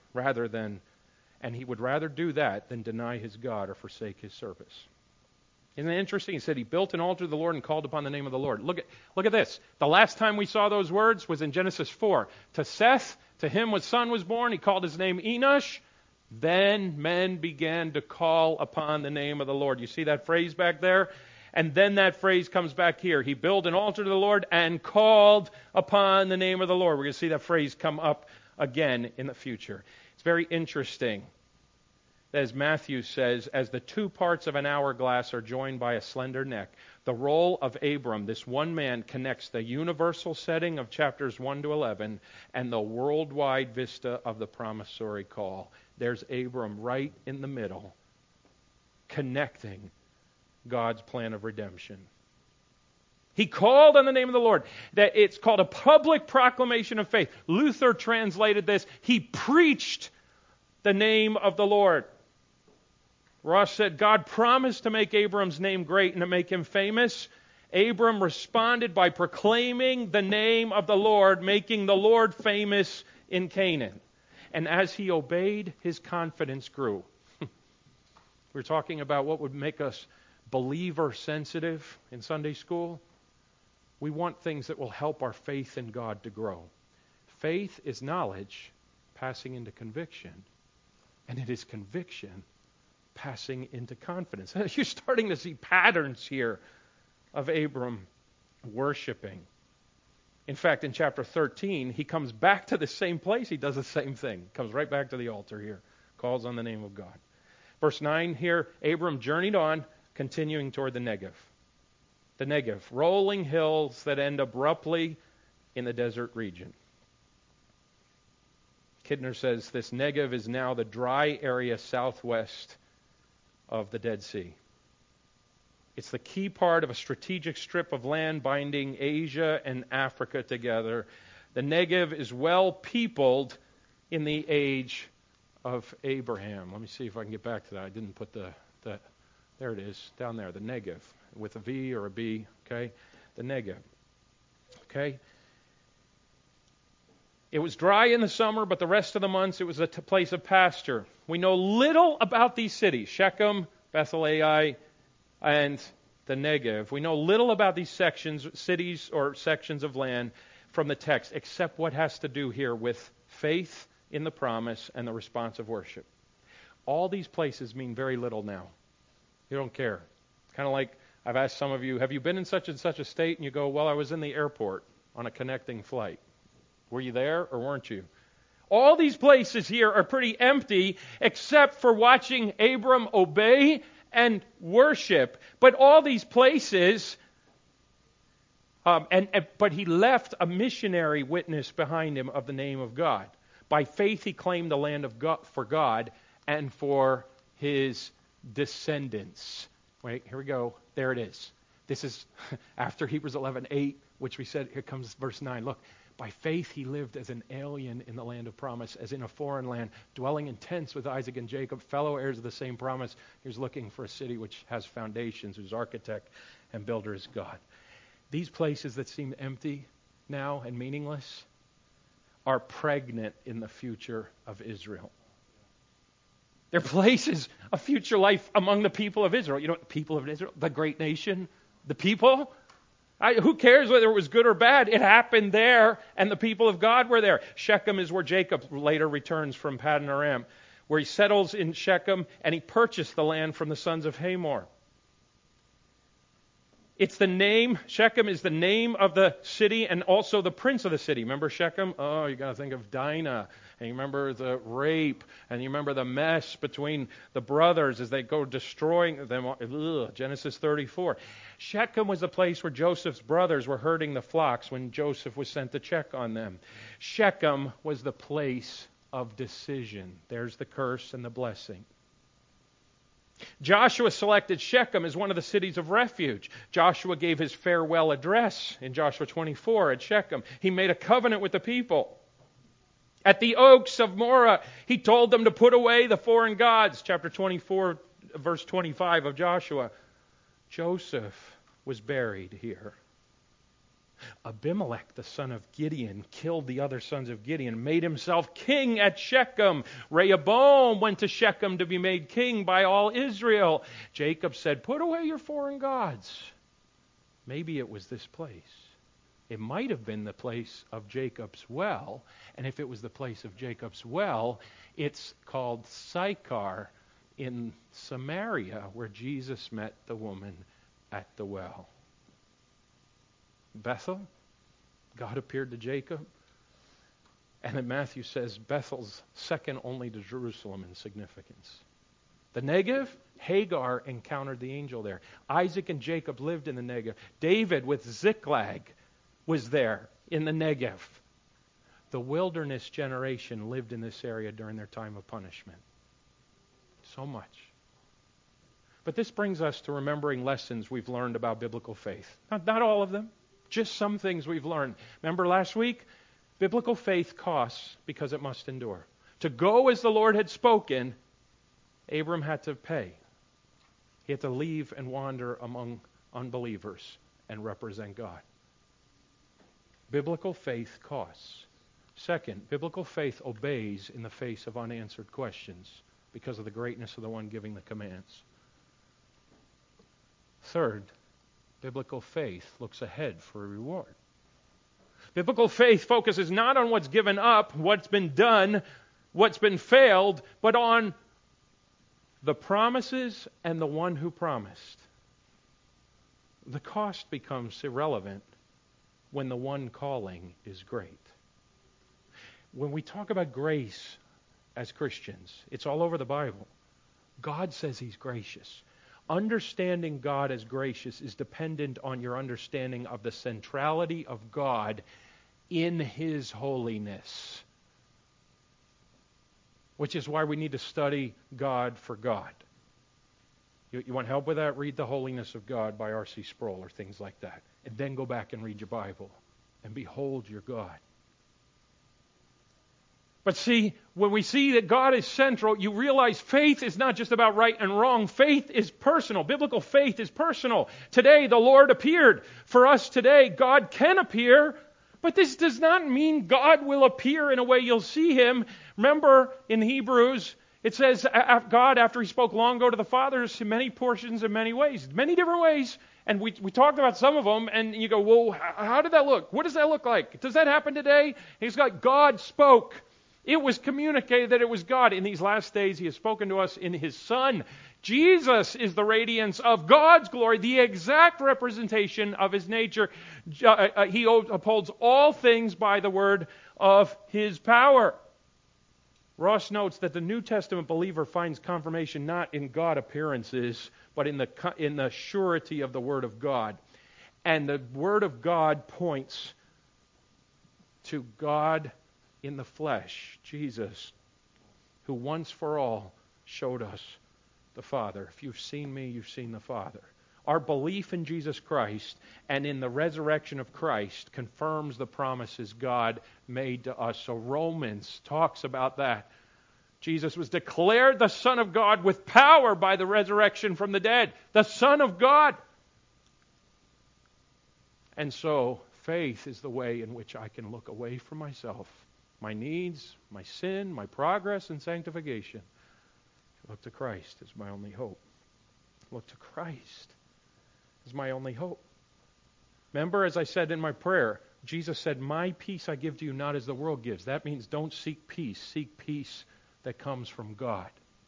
and he would rather do that than deny his God or forsake his service. Isn't it interesting? He said he built an altar to the Lord and called upon the name of the Lord. Look at this. The last time we saw those words was in Genesis 4. To Seth, to him a son was born. He called his name Enosh. Then men began to call upon the name of the Lord. You see that phrase back there? And then that phrase comes back here. He built an altar to the Lord and called upon the name of the Lord. We're going to see that phrase come up again in the future. It's very interesting. As Matthew says, as the two parts of an hourglass are joined by a slender neck, the role of Abram, this one man, connects the universal setting of chapters 1 to 11 and the worldwide vista of the promissory call. There's Abram right in the middle, connecting God's plan of redemption. He called on the name of the Lord. That it's called a public proclamation of faith. Luther translated this, he preached the name of the Lord. Ross said, God promised to make Abram's name great and to make him famous. Abram responded by proclaiming the name of the Lord, making the Lord famous in Canaan. And as he obeyed, his confidence grew. We're talking about what would make us believer sensitive in Sunday school. We want things that will help our faith in God to grow. Faith is knowledge passing into conviction. And it is conviction passing into confidence. You're starting to see patterns here of Abram worshiping. In fact, in chapter 13, he comes back to the same place. He does the same thing. Comes right back to the altar here. Calls on the name of God. Verse 9 here, Abram journeyed on, continuing toward the Negev. The Negev, rolling hills that end abruptly in the desert region. Kidner says this Negev is now the dry area southwest of the Dead Sea. It's the key part of a strategic strip of land binding Asia and Africa together. The Negev is well peopled in the age of Abraham. Let me see if I can get back to that. I didn't put the there it is, down there, the Negev, with a V or a B, okay? The Negev, okay? It was dry in the summer, but the rest of the months it was a place of pasture. We know little about these cities, Shechem, Bethel Ai, and the Negev. We know little about these cities or sections of land from the text, except what has to do here with faith in the promise and the response of worship. All these places mean very little now. You don't care. It's kind of like I've asked some of you, have you been in such and such a state? And you go, well, I was in the airport on a connecting flight. Were you there or weren't you? All these places here are pretty empty except for watching Abram obey and worship. But all these places, but he left a missionary witness behind him of the name of God. By faith he claimed the land of God for God and for his descendants. Wait, here we go. There it is. This is after Hebrews 11:8, which we said, here comes verse 9. Look, by faith he lived as an alien in the land of promise, as in a foreign land, dwelling in tents with Isaac and Jacob, fellow heirs of the same promise. He was looking for a city which has foundations, whose architect and builder is God. These places that seem empty now and meaningless are pregnant in the future of Israel. Their place is a future life among the people of Israel. You know what the people of Israel, the great nation, the people? Who cares whether it was good or bad? It happened there, and the people of God were there. Shechem is where Jacob later returns from Paddan Aram, where he settles in Shechem, and he purchased the land from the sons of Hamor. It's the name, Shechem is the name of the city and also the prince of the city. Remember Shechem? Oh, you got to think of Dinah. And you remember the rape. And you remember the mess between the brothers as they go destroying them. Ugh, Genesis 34. Shechem was the place where Joseph's brothers were herding the flocks when Joseph was sent to check on them. Shechem was the place of decision. There's the curse and the blessing. Joshua selected Shechem as one of the cities of refuge. Joshua gave his farewell address in Joshua 24 at Shechem. He made a covenant with the people. At the oaks of Morah, he told them to put away the foreign gods. Chapter 24, verse 25 of Joshua. Joseph was buried here. Abimelech, the son of Gideon, killed the other sons of Gideon, made himself king at Shechem. Rehoboam went to Shechem to be made king by all Israel. Jacob said, put away your foreign gods. Maybe it was this place. It might have been the place of Jacob's well. And if it was the place of Jacob's well, it's called Sychar in Samaria, where Jesus met the woman at the well. Bethel, God appeared to Jacob. And then Matthew says Bethel's second only to Jerusalem in significance. The Negev, Hagar encountered the angel there. Isaac and Jacob lived in the Negev. David with Ziklag was there in the Negev. The wilderness generation lived in this area during their time of punishment. So much. But this brings us to remembering lessons we've learned about biblical faith. Not all of them. Just some things we've learned. Remember last week? Biblical faith costs because it must endure. To go as the Lord had spoken, Abram had to pay. He had to leave and wander among unbelievers and represent God. Biblical faith costs. Second, biblical faith obeys in the face of unanswered questions because of the greatness of the one giving the commands. Third, biblical faith looks ahead for a reward. Biblical faith focuses not on what's given up, what's been done, what's been failed, but on the promises and the one who promised. The cost becomes irrelevant when the one calling is great. When we talk about grace as Christians, it's all over the Bible. God says He's gracious. Understanding God as gracious is dependent on your understanding of the centrality of God in His holiness. Which is why we need to study God for God. You want help with that? Read The Holiness of God by R.C. Sproul or things like that. And then go back and read your Bible. And behold your God. But see, when we see that God is central, you realize faith is not just about right and wrong. Faith is personal. Biblical faith is personal. Today, the Lord appeared. For us today, God can appear, but this does not mean God will appear in a way you'll see Him. Remember, in Hebrews, it says God, after He spoke long ago to the fathers, in many portions in many ways. Many different ways. And we talked about some of them, and you go, well, how did that look? What does that look like? Does that happen today? He's got God spoke. It was communicated that it was God. In these last days, He has spoken to us in His Son. Jesus is the radiance of God's glory, the exact representation of His nature. He upholds all things by the word of His power. Ross notes that the New Testament believer finds confirmation not in God appearances, but in the surety of the Word of God. And the Word of God points to God in the flesh, Jesus, who once for all showed us the Father. If you've seen me, you've seen the Father. Our belief in Jesus Christ and in the resurrection of Christ confirms the promises God made to us. So Romans talks about that. Jesus was declared the Son of God with power by the resurrection from the dead. The Son of God. And so faith is the way in which I can look away from myself, my needs, my sin, my progress, and sanctification. Look to Christ as my only hope. Look to Christ as my only hope. Remember, as I said in my prayer, Jesus said, my peace I give to you, not as the world gives. That means don't seek peace. Seek peace that comes from God.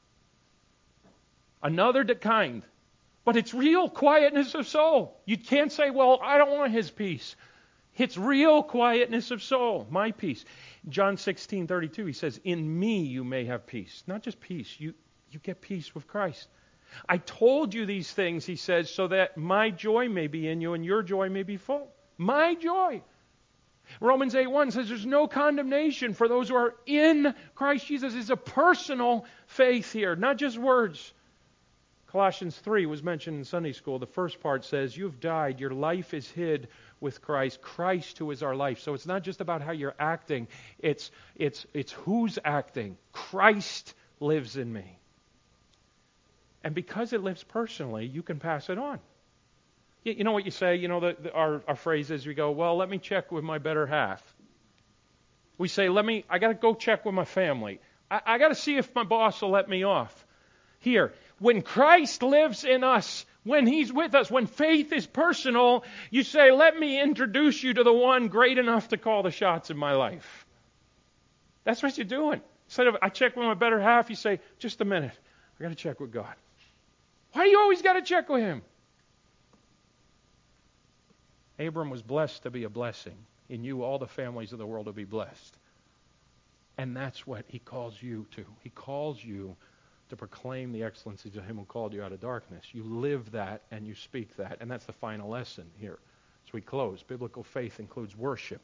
Another kind. But it's real quietness of soul. You can't say, well, I don't want his peace. It's real quietness of soul, my peace. John 16:32, he says, in me you may have peace. Not just peace, you get peace with Christ. I told you these things, he says, so that my joy may be in you and your joy may be full. My joy. Romans 8:1 says there's no condemnation for those who are in Christ Jesus. It's a personal faith here, not just words. Colossians 3 was mentioned in Sunday school. The first part says, you've died, your life is hid with Christ, Christ who is our life. So it's not just about how you're acting, it's who's acting. Christ lives in me. And because it lives personally, you can pass it on. You know what you say? You know, our phrase is we go, well, let me check with my better half. We say, I got to go check with my family. I got to see if my boss will let me off. Here, when Christ lives in us, when He's with us, when faith is personal, you say, let me introduce you to the one great enough to call the shots in my life. That's what you're doing. Instead of, I check with my better half, you say, just a minute, I got to check with God. Why do you always got to check with Him? Abram was blessed to be a blessing. In you, all the families of the world will be blessed. And that's what He calls you to. He calls you to proclaim the excellencies of Him who called you out of darkness. You live that and you speak that. And that's the final lesson here as we close. Biblical faith includes worship.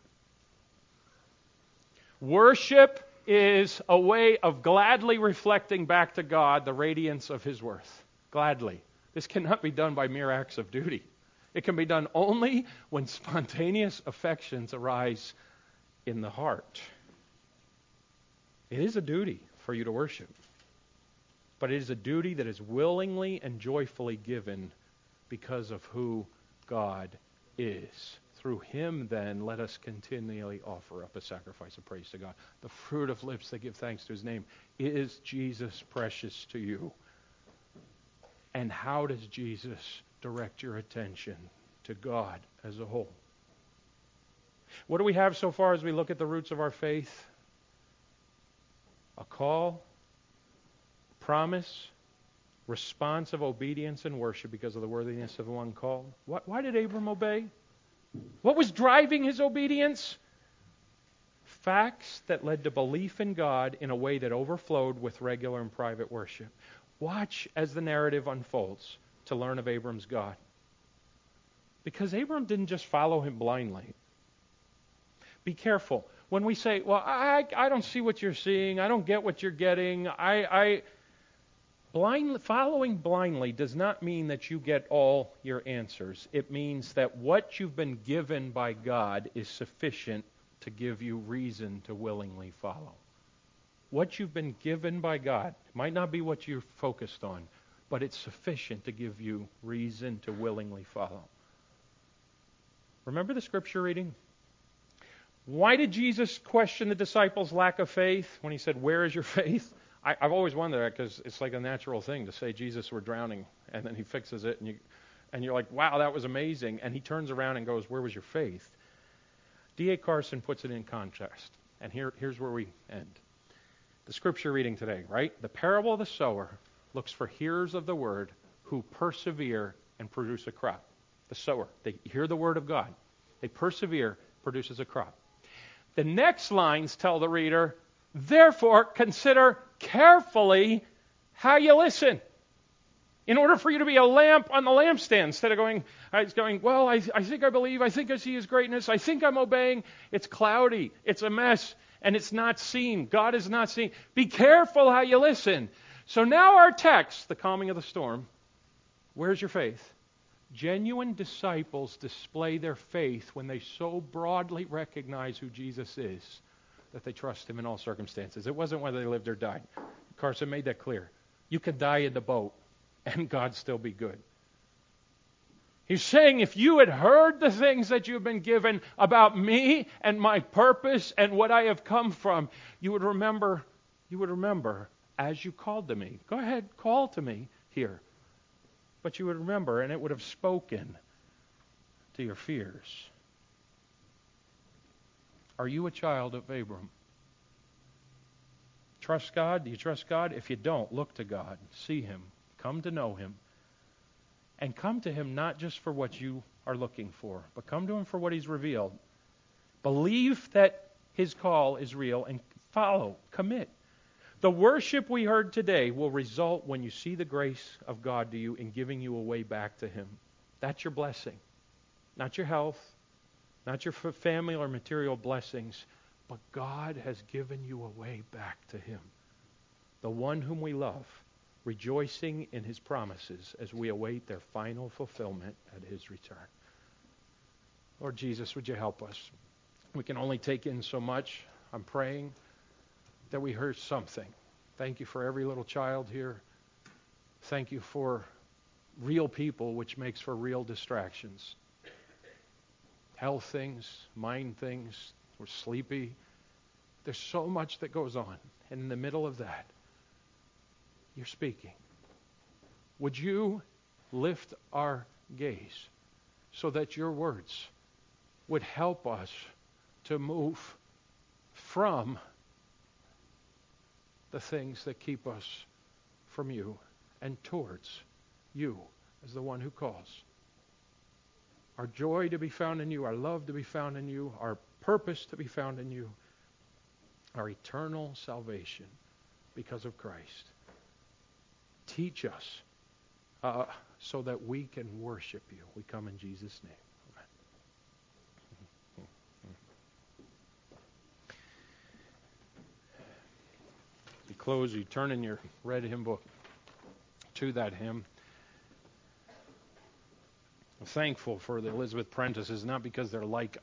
Worship is a way of gladly reflecting back to God the radiance of His worth. Gladly. This cannot be done by mere acts of duty. It can be done only when spontaneous affections arise in the heart. It is a duty for you to worship. But it is a duty that is willingly and joyfully given because of who God is. Through Him, then, let us continually offer up a sacrifice of praise to God. The fruit of lips that give thanks to His name. Is Jesus precious to you? And how does Jesus direct your attention to God as a whole? What do we have so far as we look at the roots of our faith? A call, promise, response of obedience and worship because of the worthiness of the one called. Why did Abram obey? What was driving his obedience? Facts that led to belief in God in a way that overflowed with regular and private worship. Watch as the narrative unfolds to learn of Abram's God. Because Abram didn't just follow Him blindly. Be careful. When we say, well, I don't see what you're seeing, I don't get what you're getting, following blindly does not mean that you get all your answers. It means that what you've been given by God is sufficient to give you reason to willingly follow. What you've been given by God might not be what you're focused on, but it's sufficient to give you reason to willingly follow. Remember the scripture reading? Why did Jesus question the disciples' lack of faith when He said, where is your faith? I've always wondered that because it's like a natural thing to say, Jesus, we're drowning, and then He fixes it, and you're like, wow, that was amazing. And He turns around and goes, where was your faith? D.A. Carson puts it in contrast, and here's where we end. The scripture reading today, right? The parable of the sower looks for hearers of the word who persevere and produce a crop. The sower, they hear the word of God. They persevere, produces a crop. The next lines tell the reader, therefore consider carefully how you listen. In order for you to be a lamp on the lampstand, instead of going, well, I think I believe, I think I see His greatness, I think I'm obeying. It's cloudy, it's a mess, and it's not seen. God is not seen. Be careful how you listen. So now our text, the calming of the storm, where's your faith? Genuine disciples display their faith when they so broadly recognize who Jesus is that they trust Him in all circumstances. It wasn't whether they lived or died. Carson made that clear. You could die in the boat and God still be good. He's saying if you had heard the things that you've been given about me and my purpose and what I have come from, you would remember as you called to me. Go ahead, call to me here. But you would remember, and it would have spoken to your fears. Are you a child of Abram? Trust God? Do you trust God? If you don't, look to God. See Him. Come to know Him. And come to Him not just for what you are looking for, but come to Him for what He's revealed. Believe that His call is real and follow, commit. The worship we heard today will result when you see the grace of God to you in giving you a way back to Him. That's your blessing. Not your health, not your family or material blessings, but God has given you a way back to Him. The one whom we love, rejoicing in His promises as we await their final fulfillment at His return. Lord Jesus, would you help us? We can only take in so much. I'm praying that we heard something. Thank you for every little child here. Thank you for real people, which makes for real distractions. Health things, mind things. We're sleepy. There's so much that goes on. And in the middle of that, you're speaking. Would you lift our gaze so that your words would help us to move from the things that keep us from you and towards you as the one who calls. Our joy to be found in you, our love to be found in you, our purpose to be found in you, our eternal salvation because of Christ. Teach us so that we can worship you. We come in Jesus' name. Amen. You close, you turn in your red hymn book to that hymn. I'm thankful for the Elizabeth Prentices, not because they're like